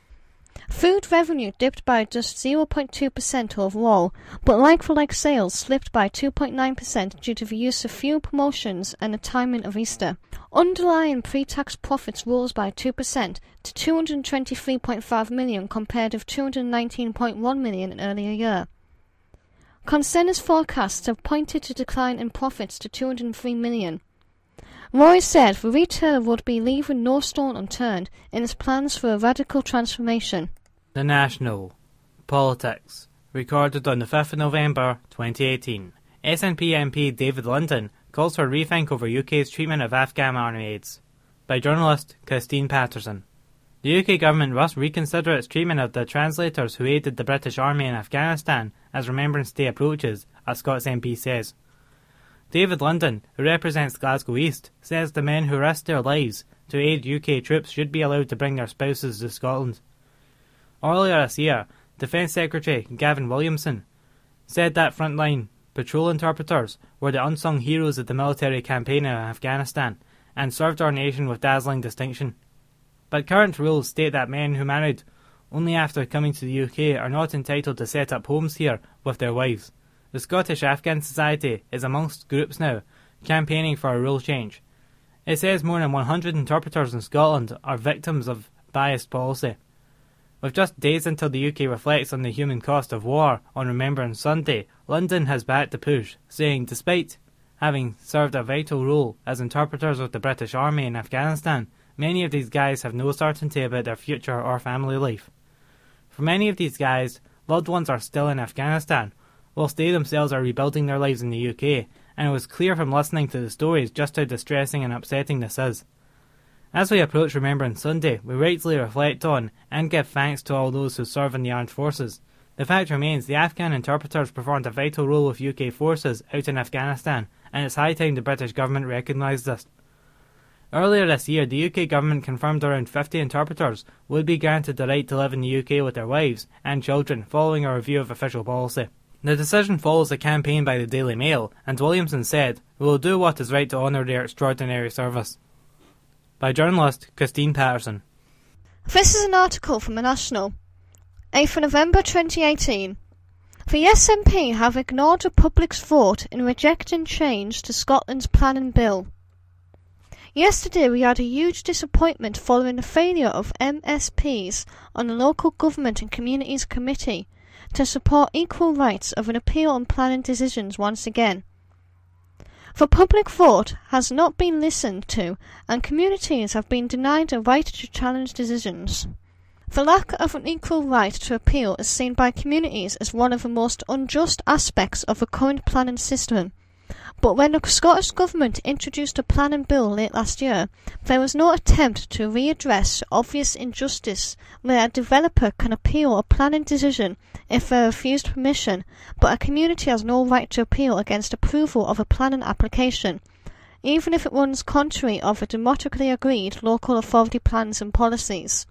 Food revenue dipped by just zero point two percent overall, but like-for-like sales slipped by two point nine percent due to the use of few promotions and the timing of Easter. Underlying pre-tax profits rose by two percent to two hundred twenty-three point five million compared with two hundred nineteen point one million in earlier year. Consensus forecasts have pointed to decline in profits to two hundred three million. Roy said the retailer would be leaving no stone unturned in its plans for a radical transformation. The National. Politics. Recorded on the fifth of November twenty eighteen. S N P M P David London calls for a rethink over U K's treatment of Afghan army aides. By journalist Christine Patterson. The U K government must reconsider its treatment of the translators who aided the British Army in Afghanistan as Remembrance Day approaches, a Scots M P says. David London, who represents Glasgow East, says the men who risked their lives to aid U K troops should be allowed to bring their spouses to Scotland. Earlier this year, Defence Secretary Gavin Williamson said that frontline patrol interpreters were the unsung heroes of the military campaign in Afghanistan and served our nation with dazzling distinction. But current rules state that men who married only after coming to the U K are not entitled to set up homes here with their wives. The Scottish Afghan Society is amongst groups now campaigning for a rule change. It says more than one hundred interpreters in Scotland are victims of biased policy. With just days until the U K reflects on the human cost of war on Remembrance Sunday, London has backed the push, saying despite having served a vital role as interpreters with the British Army in Afghanistan, many of these guys have no certainty about their future or family life. For many of these guys, loved ones are still in Afghanistan, whilst they themselves are rebuilding their lives in the U K, and it was clear from listening to the stories just how distressing and upsetting this is. As we approach Remembrance Sunday, we rightly reflect on and give thanks to all those who serve in the armed forces. The fact remains the Afghan interpreters performed a vital role with U K forces out in Afghanistan, and it's high time the British government recognised this. Earlier this year, the U K government confirmed around fifty interpreters would be granted the right to live in the U K with their wives and children following a review of official policy. The decision follows a campaign by the Daily Mail, and Williamson said, "We will do what is right to honour their extraordinary service." By journalist Christine Patterson. This is an article from The National. eighth of November twenty eighteen. The S N P have ignored the public's vote in rejecting change to Scotland's planning bill. Yesterday we had a huge disappointment following the failure of M S Ps on the Local Government and Communities Committee to support equal rights of an appeal on planning decisions once again. The public vote has not been listened to, and communities have been denied the right to challenge decisions. The lack of an equal right to appeal is seen by communities as one of the most unjust aspects of the current planning system. But when the Scottish Government introduced a planning bill late last year, there was no attempt to readdress the obvious injustice where a developer can appeal a planning decision if they are refused permission, but a community has no right to appeal against approval of a planning application, even if it runs contrary of the democratically agreed local authority plans and policies.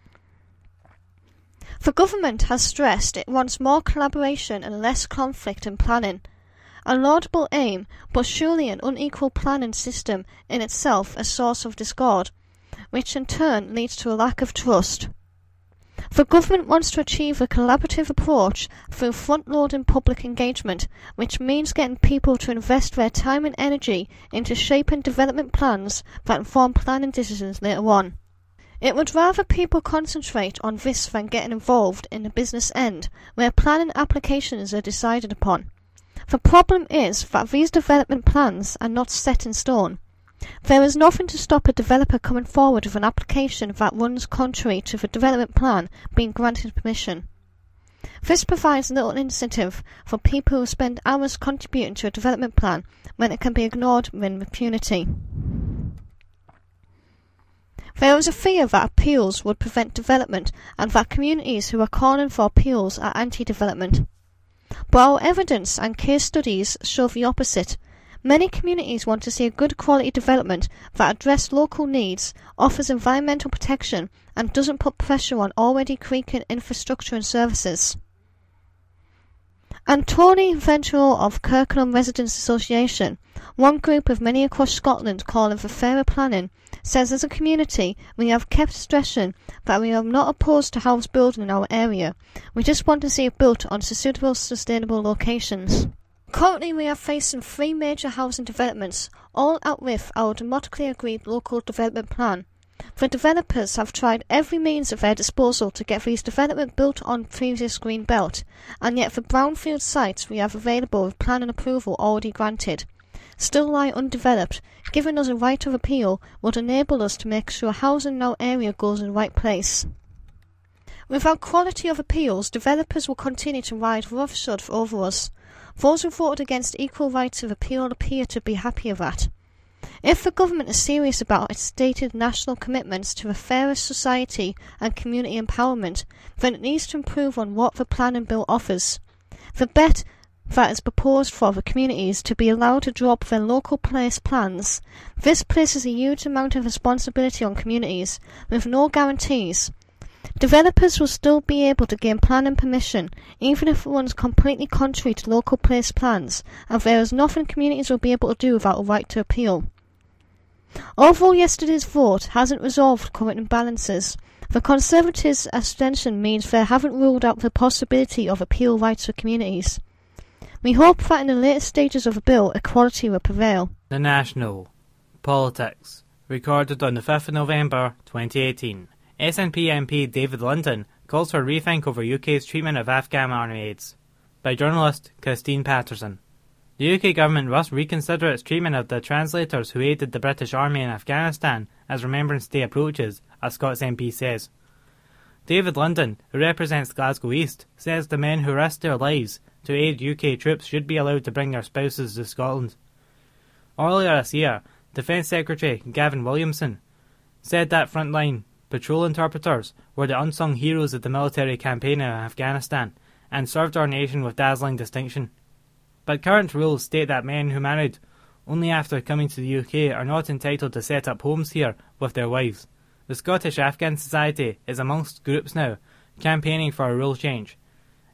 The Government has stressed it wants more collaboration and less conflict in planning. A laudable aim, but surely an unequal planning system in itself a source of discord, which in turn leads to a lack of trust. The Government wants to achieve a collaborative approach through front-loading public engagement, which means getting people to invest their time and energy into shaping development plans that inform planning decisions later on. It would rather people concentrate on this than getting involved in the business end, where planning applications are decided upon. The problem is that these development plans are not set in stone. There is nothing to stop a developer coming forward with an application that runs contrary to the development plan being granted permission. This provides little incentive for people who spend hours contributing to a development plan when it can be ignored with impunity. There is a fear that appeals would prevent development and that communities who are calling for appeals are anti-development. But our evidence and case studies show the opposite. Many communities want to see a good quality development that addresses local needs, offers environmental protection, and doesn't put pressure on already creaking infrastructure and services. And Tony Venture of Kirkland Residents Association, one group of many across Scotland calling for fairer planning, says as a community we have kept stressing that we are not opposed to house building in our area. We just want to see it built on suitable, sustainable locations. Currently we are facing three major housing developments, all outlive our democratically agreed local development plan. The developers have tried every means at their disposal to get these developments built on previous green belt, and yet the brownfield sites we have available with planning approval already granted still lie undeveloped. Giving us a right of appeal would enable us to make sure housing in our area goes in the right place. Without quality of appeals, developers will continue to ride roughshod over us. Those who voted against equal rights of appeal appear to be happy of that. If the government is serious about its stated national commitments to a fairer society and community empowerment, then it needs to improve on what the planning bill offers. The bet that is proposed for the communities to be allowed to drop their local place plans. This places a huge amount of responsibility on communities, with no guarantees. Developers will still be able to gain planning permission, even if it runs completely contrary to local place plans, and there is nothing communities will be able to do without a right to appeal. Although yesterday's vote hasn't resolved current imbalances, the Conservatives' abstention means they haven't ruled out the possibility of appeal rights for communities. We hope that in the later stages of the bill, equality will prevail. The National. Politics. Recorded on the fifth of November twenty eighteen. S N P M P David London calls for a rethink over U K's treatment of Afghan army aids. By journalist Christine Patterson. The U K government must reconsider its treatment of the translators who aided the British Army in Afghanistan as Remembrance Day approaches, a Scots M P says. David London, who represents Glasgow East, says the men who risked their lives to aid U K troops should be allowed to bring their spouses to Scotland. Earlier this year, Defence Secretary Gavin Williamson said that frontline patrol interpreters were the unsung heroes of the military campaign in Afghanistan and served our nation with dazzling distinction. But current rules state that men who married only after coming to the U K are not entitled to set up homes here with their wives. The Scottish Afghan Society is amongst groups now campaigning for a rule change.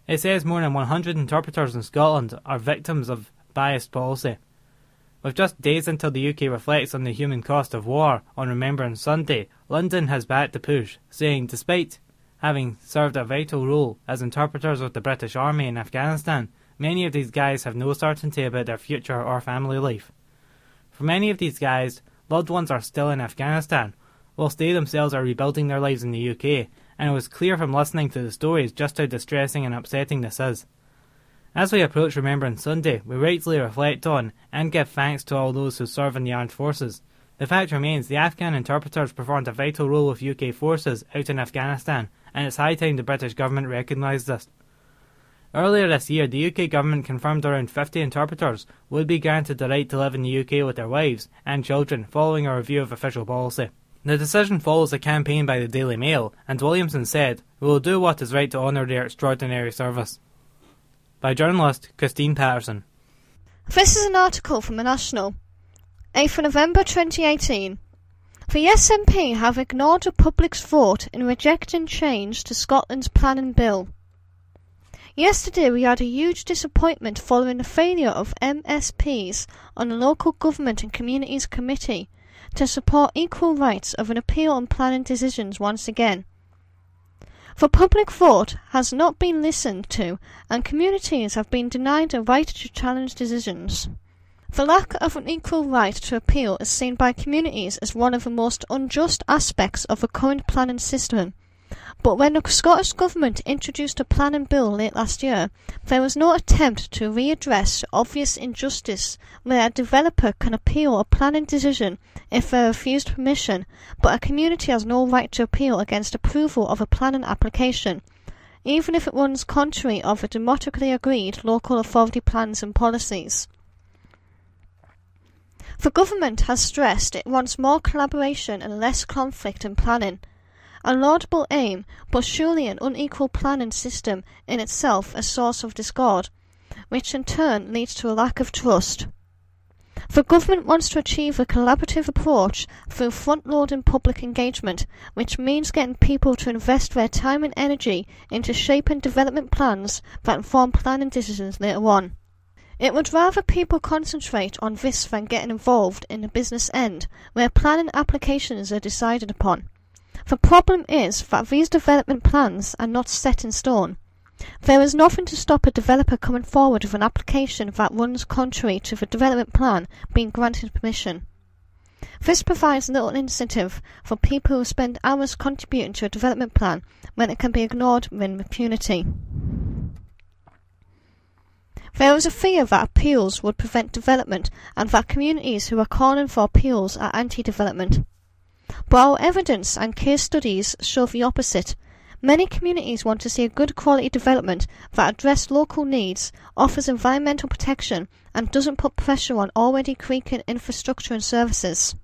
It says more than one hundred interpreters in Scotland are victims of biased policy. With just days until the U K reflects on the human cost of war on Remembrance Sunday, London has backed the push, saying despite having served a vital role as interpreters with the British Army in Afghanistan, many of these guys have no certainty about their future or family life. For many of these guys, loved ones are still in Afghanistan, whilst they themselves are rebuilding their lives in the U K, and it was clear from listening to the stories just how distressing and upsetting this is. As we approach Remembrance Sunday, we rightly reflect on and give thanks to all those who serve in the armed forces. The fact remains the Afghan interpreters performed a vital role with U K forces out in Afghanistan, and it's high time the British government recognised this. Earlier this year, the U K government confirmed around fifty interpreters would be granted the right to live in the U K with their wives and children following a review of official policy. The decision follows a campaign by the Daily Mail, and Williamson said, "We will do what is right to honour their extraordinary service." By journalist Christine Patterson. This is an article from The National. eighth of November twenty eighteen. The S N P have ignored the public's vote in rejecting change to Scotland's planning bill. Yesterday we had a huge disappointment following the failure of M S Ps on the Local Government and Communities Committee to support equal rights of an appeal on planning decisions once again. The public vote has not been listened to, and communities have been denied the right to challenge decisions. The lack of an equal right to appeal is seen by communities as one of the most unjust aspects of the current planning system. But when the Scottish Government introduced a planning bill late last year, there was no attempt to readdress the obvious injustice where a developer can appeal a planning decision if they are refused permission, but a community has no right to appeal against approval of a planning application, even if it runs contrary of the democratically agreed local authority plans and policies. The government has stressed it wants more collaboration and less conflict in planning. A laudable aim, but surely an unequal planning system in itself a source of discord, which in turn leads to a lack of trust. The government wants to achieve a collaborative approach through front-loading public engagement, which means getting people to invest their time and energy into shaping development plans that inform planning decisions later on. It would rather people concentrate on this than getting involved in the business end, where planning applications are decided upon. The problem is that these development plans are not set in stone. There is nothing to stop a developer coming forward with an application that runs contrary to the development plan being granted permission. This provides little incentive for people who spend hours contributing to a development plan when it can be ignored with impunity. There is a fear that appeals would prevent development and that communities who are calling for appeals are anti-development. But our evidence and case studies show the opposite. Many communities want to see a good quality development that addresses local needs, offers environmental protection, and doesn't put pressure on already creaking infrastructure and services.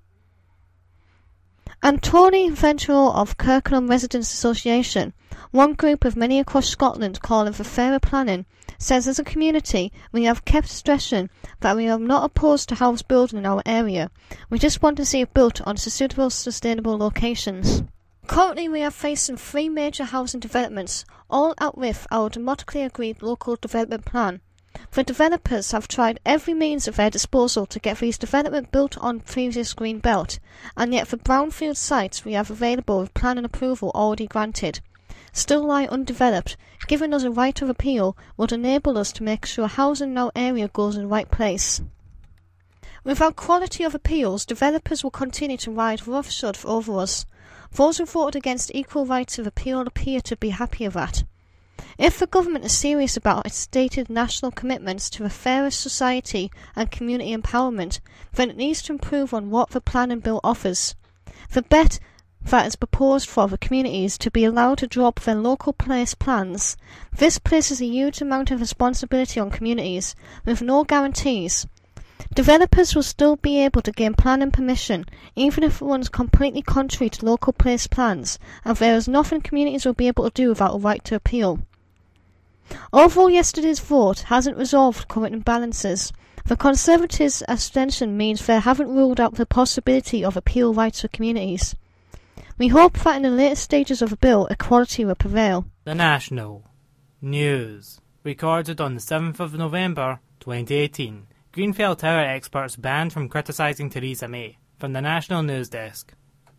And Tony Venture of Kirkland Residents Association, one group of many across Scotland calling for fairer planning, says as a community we have kept stressing that we are not opposed to house building in our area. We just want to see it built on suitable, sustainable locations. Currently we are facing three major housing developments, all outlive our democratically agreed local development plan. The developers have tried every means at their disposal to get these developments built on previous green belt, and yet the brownfield sites we have available with planning approval already granted still lie undeveloped. Giving us a right of appeal would enable us to make sure housing in our area goes in the right place. Without quality of appeals, developers will continue to ride roughshod over us. Those who voted against equal rights of appeal appear to be happy of that. If the government is serious about its stated national commitments to a fairer society and community empowerment, then it needs to improve on what the planning bill offers. The bet that is proposed for the communities to be allowed to drop their local place plans. This places a huge amount of responsibility on communities, with no guarantees. Developers will still be able to gain planning permission, even if it runs completely contrary to local place plans, and there is nothing communities will be able to do without a right to appeal. Although yesterday's vote hasn't resolved current imbalances, the Conservatives' abstention means they haven't ruled out the possibility of appeal rights for communities. We hope that in the later stages of the bill, equality will prevail. The National. News. Recorded on the seventh of November, twenty eighteen. Grenfell Tower experts banned from criticising Theresa May. From the National News Desk.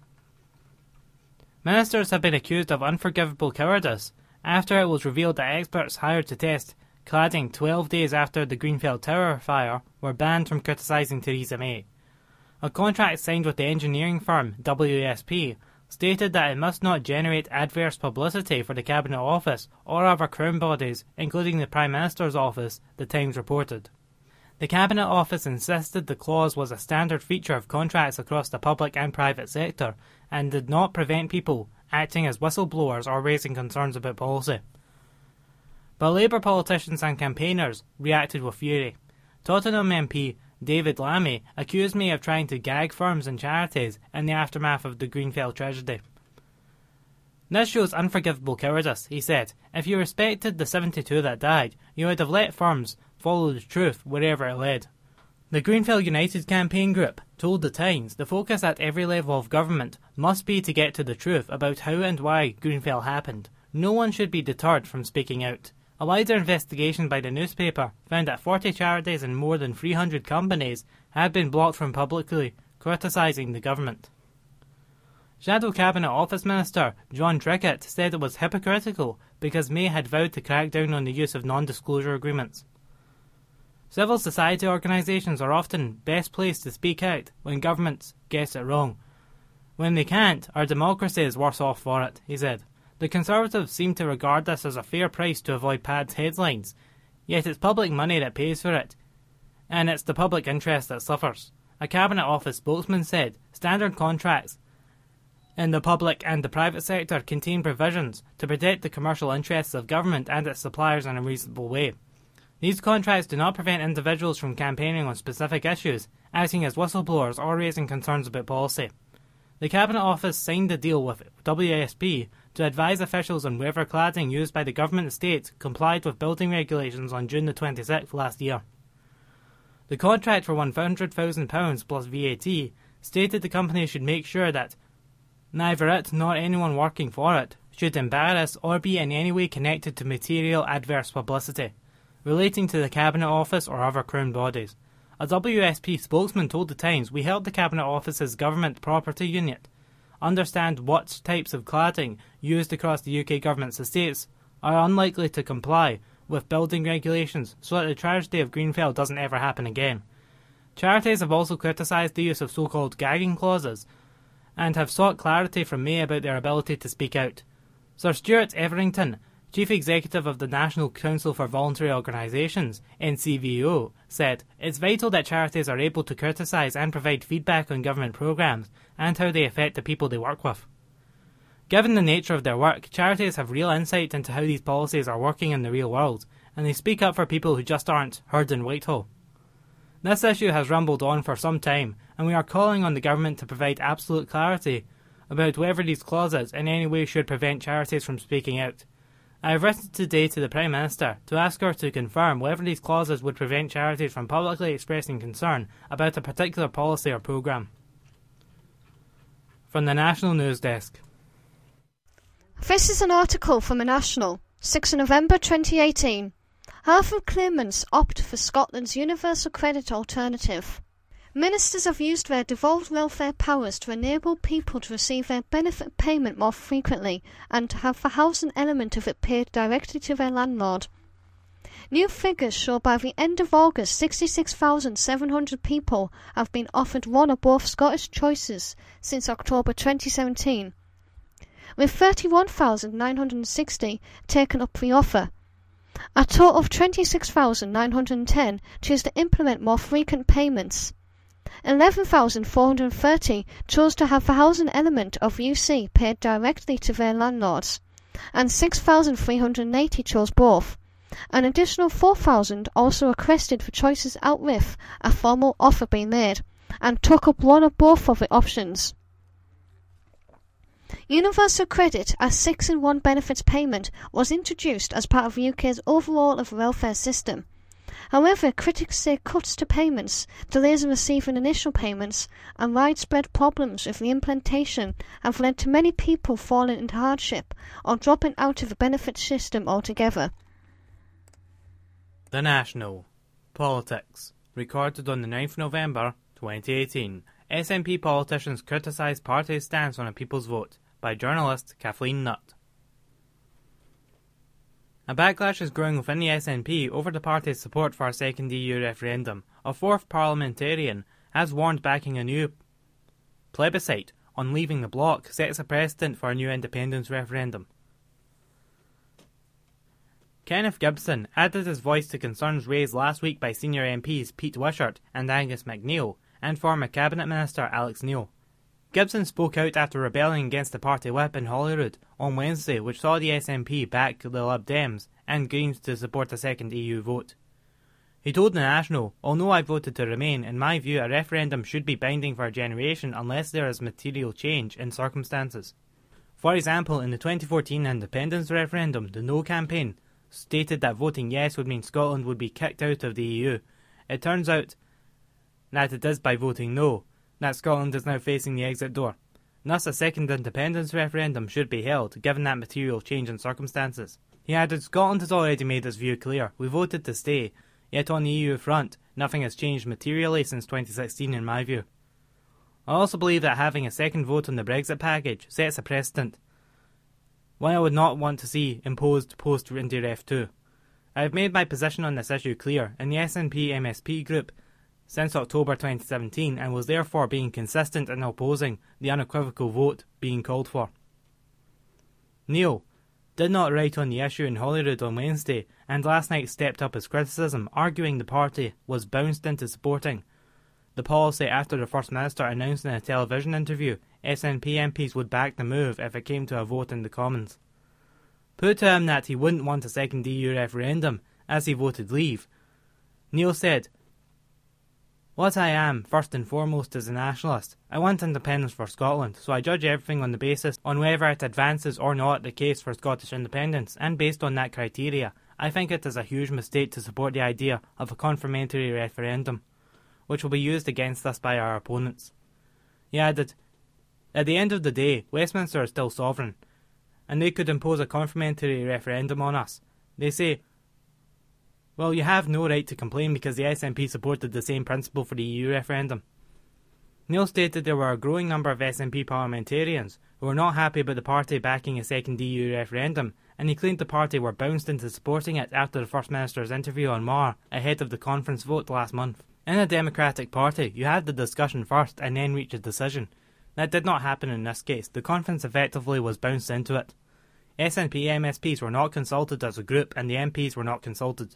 Ministers have been accused of unforgivable cowardice after it was revealed that experts hired to test cladding twelve days after the Grenfell Tower fire were banned from criticising Theresa May. A contract signed with the engineering firm W S P stated that it must not generate adverse publicity for the Cabinet Office or other Crown bodies, including the Prime Minister's office, the Times reported. The Cabinet Office insisted the clause was a standard feature of contracts across the public and private sector and did not prevent people acting as whistleblowers or raising concerns about policy. But Labour politicians and campaigners reacted with fury. Tottenham M P David Lammy accused me of trying to gag firms and charities in the aftermath of the Grenfell tragedy. This shows unforgivable cowardice, he said. If you respected the seventy-two that died, you would have let firms follow the truth wherever it led. The Grenfell United campaign group told The Times the focus at every level of government must be to get to the truth about how and why Grenfell happened. No one should be deterred from speaking out. A wider investigation by the newspaper found that forty charities and more than three hundred companies had been blocked from publicly criticising the government. Shadow Cabinet Office Minister John Trickett said it was hypocritical because May had vowed to crack down on the use of non-disclosure agreements. Civil society organisations are often best placed to speak out when governments get it wrong. When they can't, our democracy is worse off for it, he said. The Conservatives seem to regard this as a fair price to avoid Pad's headlines, yet it's public money that pays for it, and it's the public interest that suffers. A Cabinet Office spokesman said standard contracts in the public and the private sector contain provisions to protect the commercial interests of government and its suppliers in a reasonable way. These contracts do not prevent individuals from campaigning on specific issues, acting as whistleblowers or raising concerns about policy. The Cabinet Office signed a deal with W S P to advise officials on whether cladding used by the government estate complied with building regulations on June the twenty-sixth last year. The contract for one hundred thousand pounds plus V A T stated the company should make sure that neither it nor anyone working for it should embarrass or be in any way connected to material adverse publicity relating to the Cabinet Office or other Crown bodies. A W S P spokesman told The Times, "We helped the Cabinet Office's Government Property Unit understand what types of cladding used across the U K government's estates are unlikely to comply with building regulations so that the tragedy of Grenfell doesn't ever happen again." Charities have also criticised the use of so-called gagging clauses and have sought clarity from May about their ability to speak out. Sir Stuart Everington, Chief Executive of the National Council for Voluntary Organisations, N C V O, said, "It's vital that charities are able to criticise and provide feedback on government programmes and how they affect the people they work with." Given the nature of their work, charities have real insight into how these policies are working in the real world, and they speak up for people who just aren't heard in Whitehall. This issue has rumbled on for some time, and we are calling on the government to provide absolute clarity about whether these clauses in any way should prevent charities from speaking out. I have written today to the Prime Minister to ask her to confirm whether these clauses would prevent charities from publicly expressing concern about a particular policy or programme. From the National News Desk. This is an article from the National, sixth of November twenty eighteen. Half of claimants opt for Scotland's universal credit alternative. Ministers have used their devolved welfare powers to enable people to receive their benefit payment more frequently and to have the housing element of it paid directly to their landlord. New figures show by the end of August sixty-six thousand seven hundred people have been offered one or both Scottish choices since October twenty seventeen, with thirty-one thousand nine hundred sixty taken up the offer. A total of twenty-six thousand nine hundred ten choose to implement more frequent payments. eleven thousand four hundred thirty chose to have the housing element of U C paid directly to their landlords, and six thousand three hundred eighty chose both. An additional four thousand also requested for choices out with a formal offer being made, and took up one or both of the options. Universal credit as six in one benefits payment was introduced as part of the U K's overall of welfare system. However, critics say cuts to payments, delays in receiving initial payments, and widespread problems with the implementation have led to many people falling into hardship or dropping out of the benefit system altogether. The National. Politics. Recorded on the ninth of November, twenty eighteen. S N P politicians criticise party's stance on a people's vote. By journalist Kathleen Nutt. A backlash is growing within the S N P over the party's support for a second E U referendum. A fourth parliamentarian has warned backing a new plebiscite on leaving the bloc sets a precedent for a new independence referendum. Kenneth Gibson added his voice to concerns raised last week by senior M Ps Pete Wishart and Angus MacNeil and former Cabinet Minister Alex Neil. Gibson spoke out after rebelling against the party whip in Holyrood on Wednesday, which saw the S N P back the Lib Dems and Greens to support a second E U vote. He told The National, "Although I voted to remain, in my view a referendum should be binding for a generation unless there is material change in circumstances." For example, in the twenty fourteen independence referendum, the No campaign stated that voting yes would mean Scotland would be kicked out of the E U. It turns out that it is by voting no that Scotland is now facing the exit door. Thus a second independence referendum should be held, given that material change in circumstances. He added, "Scotland has already made its view clear. We voted to stay. Yet on the E U front, nothing has changed materially since twenty sixteen in my view. I also believe that having a second vote on the Brexit package sets a precedent, one I would not want to see imposed post-Indy Ref two. I have made my position on this issue clear in the S N P M S P group since October twenty seventeen and was therefore being consistent in opposing the unequivocal vote being called for." Neil did not write on the issue in Holyrood on Wednesday and last night stepped up his criticism, arguing the party was bounced into supporting the policy after the First Minister announced in a television interview S N P M Ps would back the move if it came to a vote in the Commons. Put to him that he wouldn't want a second E U referendum as he voted leave, Neil said, "What I am, first and foremost, is a nationalist. I want independence for Scotland, so I judge everything on the basis on whether it advances or not the case for Scottish independence, and based on that criteria, I think it is a huge mistake to support the idea of a confirmatory referendum, which will be used against us by our opponents." He added, "At the end of the day, Westminster is still sovereign, and they could impose a confirmatory referendum on us. They say, well, you have no right to complain because the S N P supported the same principle for the E U referendum." Neil stated there were a growing number of S N P parliamentarians who were not happy about the party backing a second E U referendum, and he claimed the party were bounced into supporting it after the First Minister's interview on Mar ahead of the conference vote last month. In a democratic party, you have the discussion first and then reach a decision. That did not happen in this case. The conference effectively was bounced into it. S N P M S Ps were not consulted as a group and the M Ps were not consulted.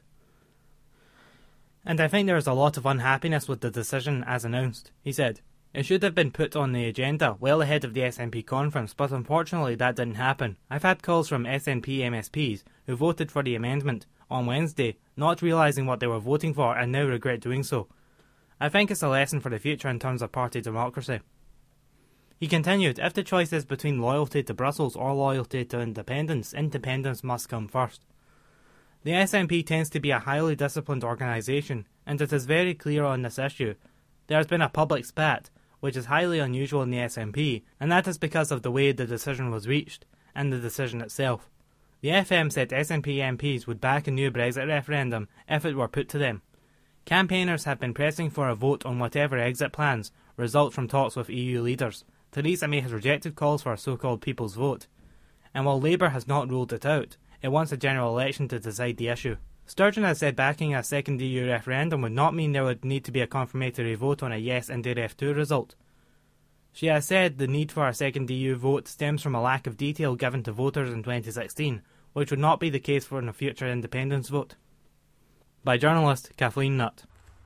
"And I think there is a lot of unhappiness with the decision as announced," he said. "It should have been put on the agenda well ahead of the S N P conference, but unfortunately that didn't happen. I've had calls from S N P M S Ps who voted for the amendment on Wednesday, not realising what they were voting for and now regret doing so. I think it's a lesson for the future in terms of party democracy." He continued, "If the choice is between loyalty to Brussels or loyalty to independence, independence must come first. The S N P tends to be a highly disciplined organisation, and it is very clear on this issue. There has been a public spat, which is highly unusual in the S N P, and that is because of the way the decision was reached, and the decision itself. The F M said S N P M Ps would back a new Brexit referendum if it were put to them. Campaigners have been pressing for a vote on whatever exit plans result from talks with E U leaders. Theresa May has rejected calls for a so-called people's vote, and while Labour has not ruled it out, it wants a general election to decide the issue. Sturgeon has said backing a second E U referendum would not mean there would need to be a confirmatory vote on a yes Indy Ref two result. She has said the need for a second E U vote stems from a lack of detail given to voters in twenty sixteen, which would not be the case for a future independence vote. By journalist Kathleen Nutt.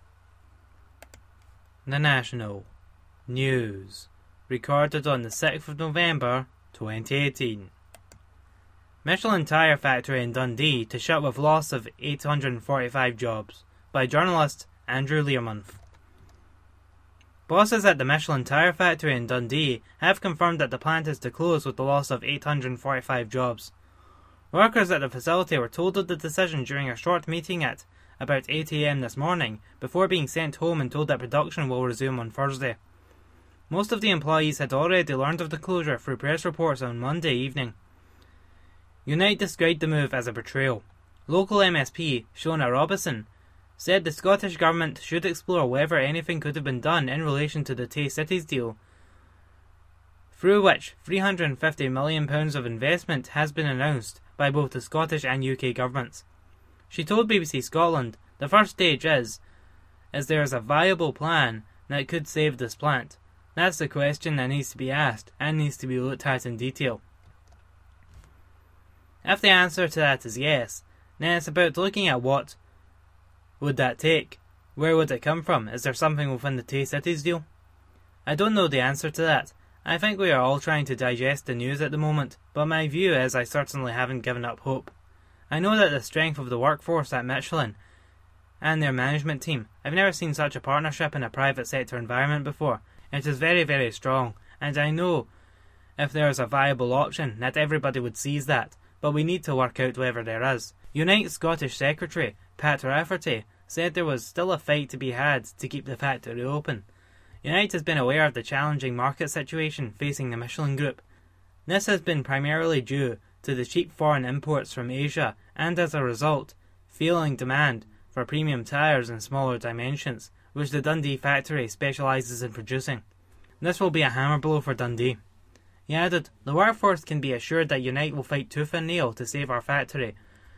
The National. News. Recorded on the sixth of November, twenty eighteen. Michelin Tyre Factory in Dundee to shut with loss of eight hundred forty-five jobs. By journalist Andrew Learmonth. Bosses at the Michelin Tyre Factory in Dundee have confirmed that the plant is to close with the loss of eight hundred forty-five jobs. Workers at the facility were told of the decision during a short meeting at about eight a m this morning, before being sent home and told that production will resume on Thursday. Most of the employees had already learned of the closure through press reports on Monday evening. Unite described the move as a betrayal. Local M S P Shona Robison said the Scottish Government should explore whether anything could have been done in relation to the Tay Cities deal, through which three hundred fifty million pounds of investment has been announced by both the Scottish and U K governments. She told B B C Scotland the first stage is, is there is a viable plan that could save this plant. That's the question that needs to be asked and needs to be looked at in detail. If the answer to that is yes, then it's about looking at what would that take? Where would it come from? Is there something within the Tay Cities deal? I don't know the answer to that. I think we are all trying to digest the news at the moment, but my view is I certainly haven't given up hope. I know that the strength of the workforce at Michelin and their management team, I've never seen such a partnership in a private sector environment before. It is very, very strong, and I know if there is a viable option that everybody would seize that, but we need to work out whether there is. Unite Scottish Secretary Pat Rafferty said there was still a fight to be had to keep the factory open. Unite has been aware of the challenging market situation facing the Michelin Group. This has been primarily due to the cheap foreign imports from Asia and, as a result, failing demand for premium tyres in smaller dimensions, which the Dundee factory specialises in producing. This will be a hammer blow for Dundee. He added, the workforce can be assured that Unite will fight tooth and nail to save our factory.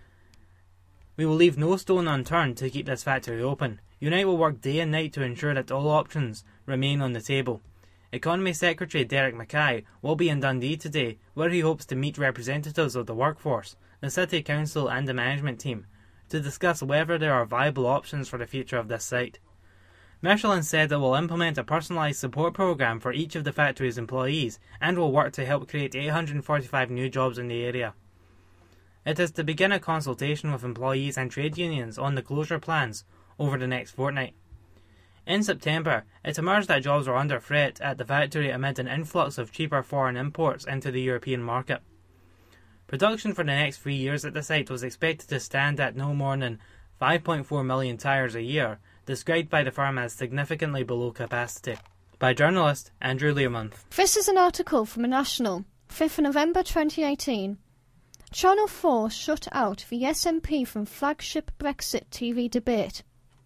We will leave no stone unturned to keep this factory open. Unite will work day and night to ensure that all options remain on the table. Economy Secretary Derek Mackay will be in Dundee today, where he hopes to meet representatives of the workforce, the City Council and the management team, to discuss whether there are viable options for the future of this site. Michelin said it will implement a personalised support programme for each of the factory's employees and will work to help create eight hundred forty-five new jobs in the area. It is to begin a consultation with employees and trade unions on the closure plans over the next fortnight. In September, it emerged that jobs were under threat at the factory amid an influx of cheaper foreign imports into the European market. Production for the next three years at the site was expected to stand at no more than five point four million tyres a year, described by the firm as significantly below capacity. By journalist Andrew Learmonth. This is an article from The National, fifth of November twenty eighteen. Channel four shut out the S N P from flagship Brexit T V debate.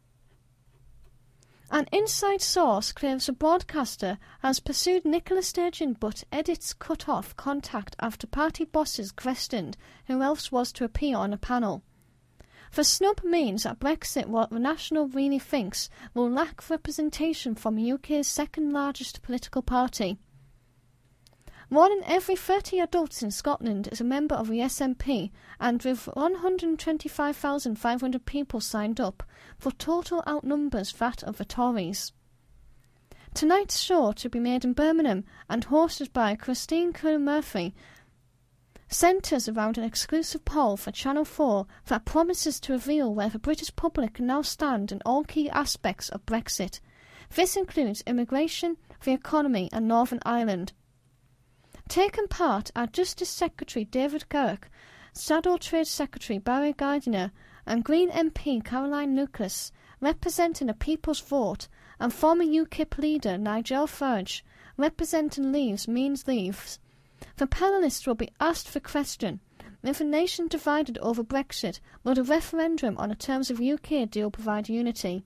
An inside source claims the broadcaster has pursued Nicola Sturgeon but edits cut off contact after party bosses questioned who else was to appear on a panel. The snub means that Brexit, what the National really thinks, will lack representation from the U K's second largest political party. More than every thirty adults in Scotland is a member of the S N P, and with one hundred twenty-five thousand five hundred people signed up, the total outnumbers that of the Tories. Tonight's show, to be made in Birmingham and hosted by Christine Curran-Murphy, centres around an exclusive poll for Channel four that promises to reveal where the British public can now stand in all key aspects of Brexit. This includes immigration, the economy and Northern Ireland. Taken part are Justice Secretary David Garrick, Shadow Trade Secretary Barry Gardiner and Green M P Caroline Lucas, representing a People's Vote, and former U KIP leader Nigel Farage, representing Leaves Means Leaves. The panellists will be asked the question, with the nation divided over Brexit, will the referendum on the terms of the U K deal provide unity?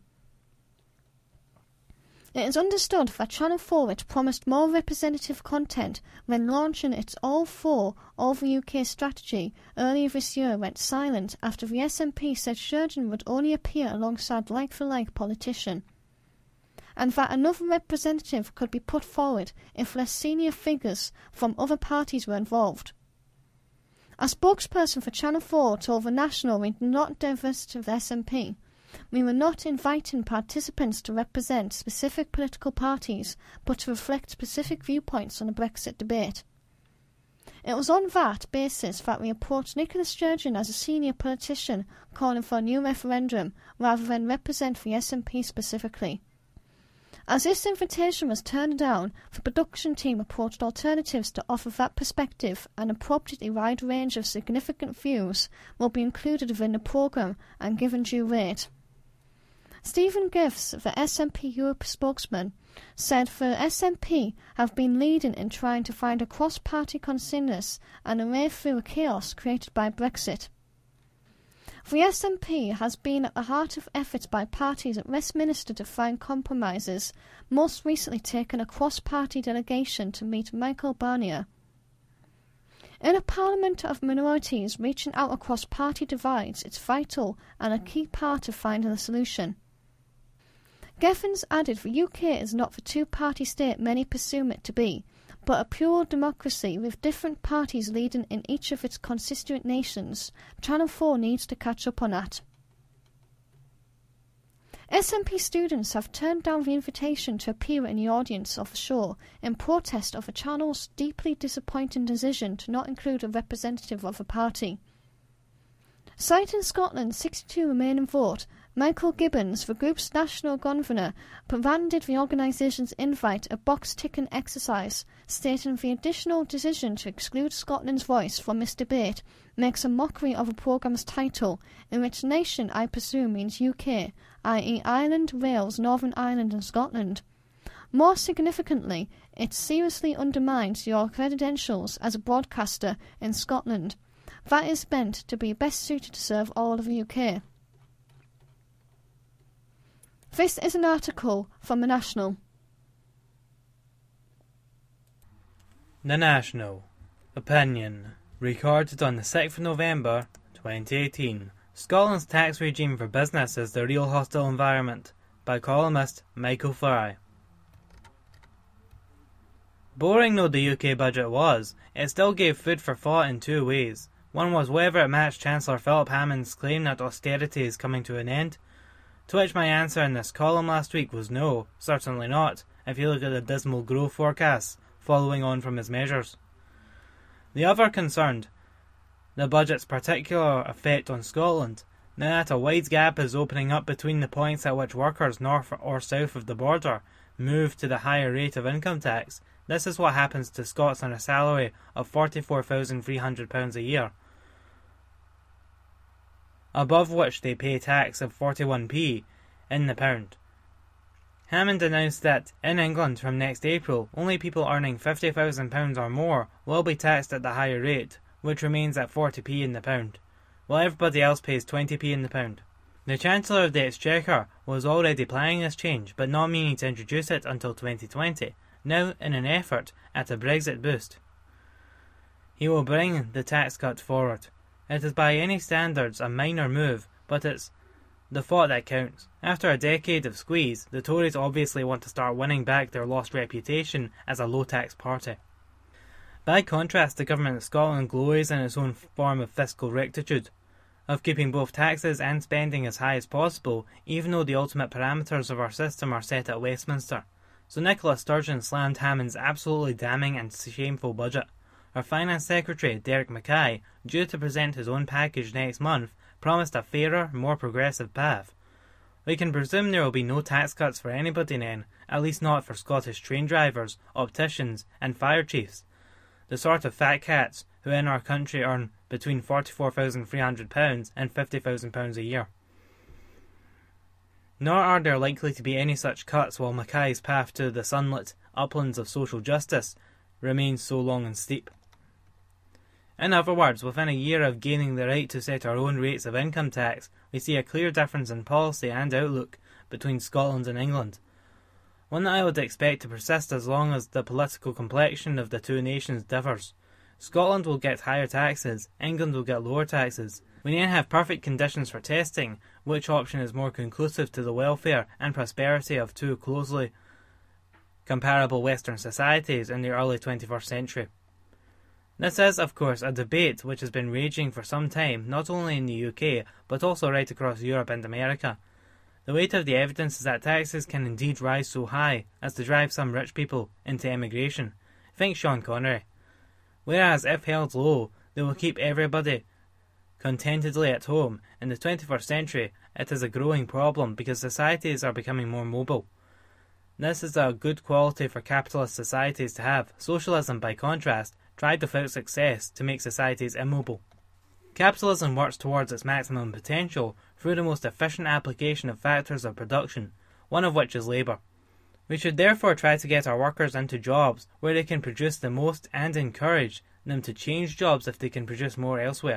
It is understood that Channel four, which promised more representative content when launching its All four over U K strategy earlier this year, went silent after the S N P said Sturgeon would only appear alongside like-for-like politician, and that another representative could be put forward if less senior figures from other parties were involved. A spokesperson for Channel four told The National we did not divest the S N P. We were not inviting participants to represent specific political parties, but to reflect specific viewpoints on the Brexit debate. It was on that basis that we approached Nicola Sturgeon as a senior politician calling for a new referendum, rather than represent the S N P specifically. As this invitation was turned down, the production team approached alternatives to offer that perspective, and a appropriately wide range of significant views will be included within the programme and given due weight. Stephen Gifts, the S N P Europe spokesman, said the S N P have been leading in trying to find a cross-party consensus and a way through the chaos created by Brexit. The S N P has been at the heart of efforts by parties at Westminster to find compromises, most recently taking a cross-party delegation to meet Michael Barnier. In a parliament of minorities, reaching out across party divides is vital and a key part of finding a solution. Geffens added the U K is not the two-party state many presume it to be, but a pure democracy with different parties leading in each of its constituent nations. Channel four needs to catch up on that. S N P students have turned down the invitation to appear in the audience of the show in protest of the channel's deeply disappointing decision to not include a representative of the party. Citing Scotland's sixty-two remaining vote, Michael Gibbons, the group's national convener, branded the organisation's invite a box-ticking exercise, stating the additional decision to exclude Scotland's voice from this debate makes a mockery of the programme's title, in which nation I presume means U K, that is Ireland, Wales, Northern Ireland and Scotland. More significantly, it seriously undermines your credentials as a broadcaster in Scotland. That is meant to be best suited to serve all of the U K. This is an article from The National. The National. Opinion. Recorded on the sixth of November, twenty eighteen. Scotland's tax regime for business is the real hostile environment, by columnist Michael Fry. Boring though the U K budget was, it still gave food for thought in two ways. One was whether it matched Chancellor Philip Hammond's claim that austerity is coming to an end, to which my answer in this column last week was no, certainly not, if you look at the dismal growth forecasts following on from his measures. The other concerned the budget's particular effect on Scotland, now that a wide gap is opening up between the points at which workers north or south of the border move to the higher rate of income tax. This is what happens to Scots on a salary of forty-four thousand three hundred pounds a year, above which they pay tax of forty-one p in the pound. Hammond announced that, in England from next April, only people earning fifty thousand pounds or more will be taxed at the higher rate, which remains at forty p in the pound, while everybody else pays twenty p in the pound. The Chancellor of the Exchequer was already planning this change, but not meaning to introduce it until twenty twenty, now in an effort at a Brexit boost. He will bring the tax cut forward. It is by any standards a minor move, but it's the thought that counts. After a decade of squeeze, the Tories obviously want to start winning back their lost reputation as a low-tax party. By contrast, the Government of Scotland glories in its own form of fiscal rectitude, of keeping both taxes and spending as high as possible, even though the ultimate parameters of our system are set at Westminster. So Nicola Sturgeon slammed Hammond's absolutely damning and shameful budget. Our Finance Secretary, Derek Mackay, due to present his own package next month, promised a fairer, more progressive path. We can presume there will be no tax cuts for anybody then, at least not for Scottish train drivers, opticians and fire chiefs, the sort of fat cats who in our country earn between forty-four thousand three hundred pounds and fifty thousand pounds a year. Nor are there likely to be any such cuts while Mackay's path to the sunlit uplands of social justice remains so long and steep. In other words, within a year of gaining the right to set our own rates of income tax, we see a clear difference in policy and outlook between Scotland and England, one that I would expect to persist as long as the political complexion of the two nations differs. Scotland will get higher taxes, England will get lower taxes. We then have perfect conditions for testing which option is more conclusive to the welfare and prosperity of two closely comparable Western societies in the early twenty-first century. This is, of course, a debate which has been raging for some time, not only in the U K, but also right across Europe and America. The weight of the evidence is that taxes can indeed rise so high as to drive some rich people into emigration. Think Sean Connery. Whereas, if held low, they will keep everybody contentedly at home. In the twenty-first century, it is a growing problem because societies are becoming more mobile. This is a good quality for capitalist societies to have. Socialism, by contrast, tried without success to make societies immobile. Capitalism works towards its maximum potential through the most efficient application of factors of production, one of which is labour. We should therefore try to get our workers into jobs where they can produce the most and encourage them to change jobs if they can produce more elsewhere,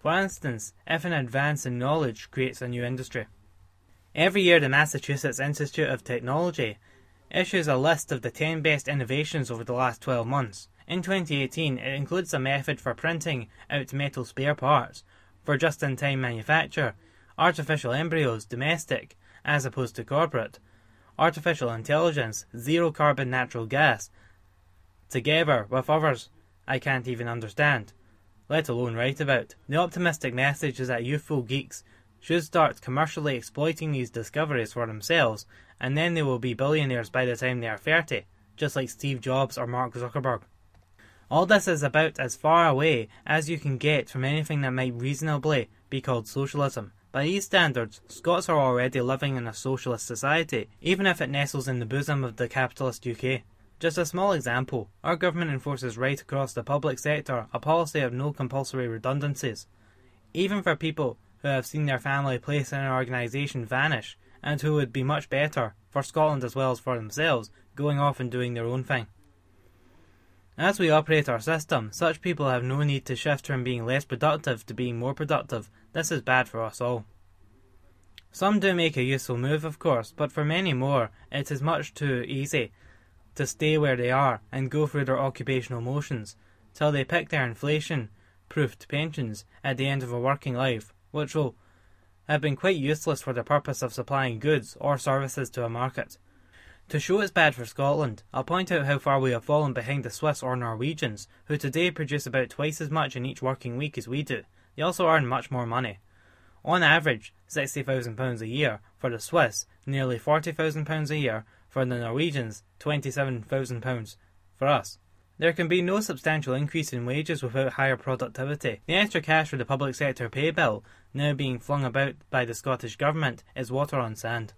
For instance, if an advance in knowledge creates a new industry. Every year the Massachusetts Institute of Technology issues a list of the ten best innovations over the last twelve months. In twenty eighteen, it includes a method for printing out metal spare parts for just-in-time manufacture, artificial embryos, domestic, as opposed to corporate, artificial intelligence, zero-carbon natural gas, together with others I can't even understand, let alone write about. The optimistic message is that youthful geeks should start commercially exploiting these discoveries for themselves, and then they will be billionaires by the time they are thirty, just like Steve Jobs or Mark Zuckerberg. All this is about as far away as you can get from anything that might reasonably be called socialism. By these standards, Scots are already living in a socialist society, even if it nestles in the bosom of the capitalist U K. Just a small example, our government enforces right across the public sector a policy of no compulsory redundancies, even for people who have seen their family place in an organisation vanish, and who would be much better, for Scotland as well as for themselves, going off and doing their own thing. As we operate our system, such people have no need to shift from being less productive to being more productive. This is bad for us all. Some do make a useful move, of course, but for many more, it is much too easy to stay where they are and go through their occupational motions, till they pick their inflation-proofed pensions at the end of a working life, which will have been quite useless for the purpose of supplying goods or services to a market. To show it's bad for Scotland, I'll point out how far we have fallen behind the Swiss or Norwegians, who today produce about twice as much in each working week as we do. They also earn much more money. On average, sixty thousand pounds a year for the Swiss, nearly forty thousand pounds a year for the Norwegians, twenty-seven thousand pounds for us. There can be no substantial increase in wages without higher productivity. The extra cash for the public sector pay bill, now being flung about by the Scottish Government, is water on sand.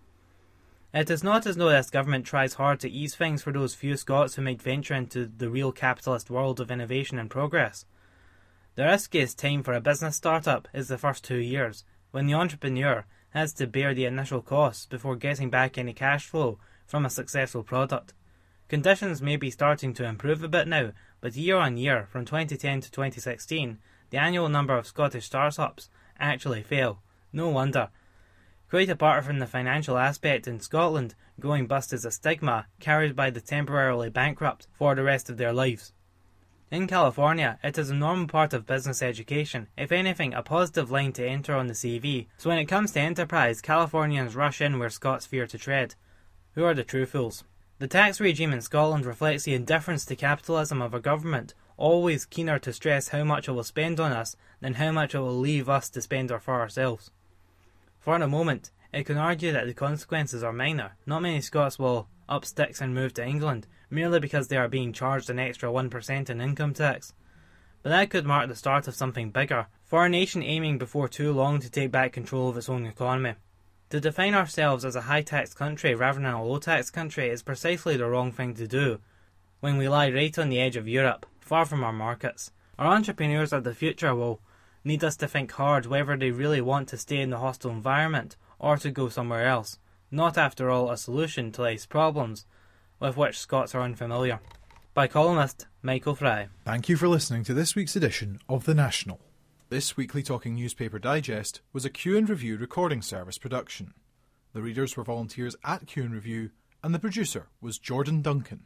It is not as though this government tries hard to ease things for those few Scots who might venture into the real capitalist world of innovation and progress. The riskiest time for a business startup is the first two years, when the entrepreneur has to bear the initial costs before getting back any cash flow from a successful product. Conditions may be starting to improve a bit now, but year on year, from twenty ten to twenty sixteen, the annual number of Scottish startups actually fell. No wonder. Quite apart from the financial aspect, in Scotland, going bust is a stigma carried by the temporarily bankrupt for the rest of their lives. In California, it is a normal part of business education, if anything a positive line to enter on the C V, so when it comes to enterprise, Californians rush in where Scots fear to tread. Who are the true fools? The tax regime in Scotland reflects the indifference to capitalism of a government, always keener to stress how much it will spend on us than how much it will leave us to spend for ourselves. For the moment, it can argue that the consequences are minor. Not many Scots will up sticks and move to England, merely because they are being charged an extra one percent in income tax. But that could mark the start of something bigger, for a nation aiming before too long to take back control of its own economy. To define ourselves as a high-tax country rather than a low-tax country is precisely the wrong thing to do, when we lie right on the edge of Europe, far from our markets. Our entrepreneurs of the future will need us to think hard whether they really want to stay in the hostile environment or to go somewhere else. Not, after all, a solution to life's problems with which Scots are unfamiliar. By columnist Michael Fry. Thank you for listening to this week's edition of The National. This weekly Talking Newspaper Digest was a Q and Review recording service production. The readers were volunteers at Q and Review, and the producer was Jordan Duncan.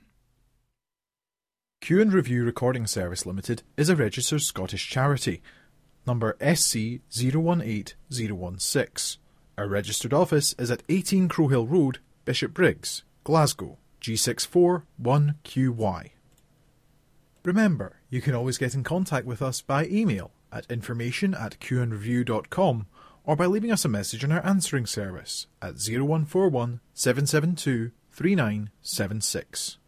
Q and Review Recording Service Limited is a registered Scottish charity, number S C zero one eight zero one six. Our registered office is at eighteen Crowhill Road, Bishopbriggs, Glasgow, G six four one Q Y. Remember, you can always get in contact with us by email at information at q and review dot com or by leaving us a message on our answering service at zero one four one seven seven two three nine seven six.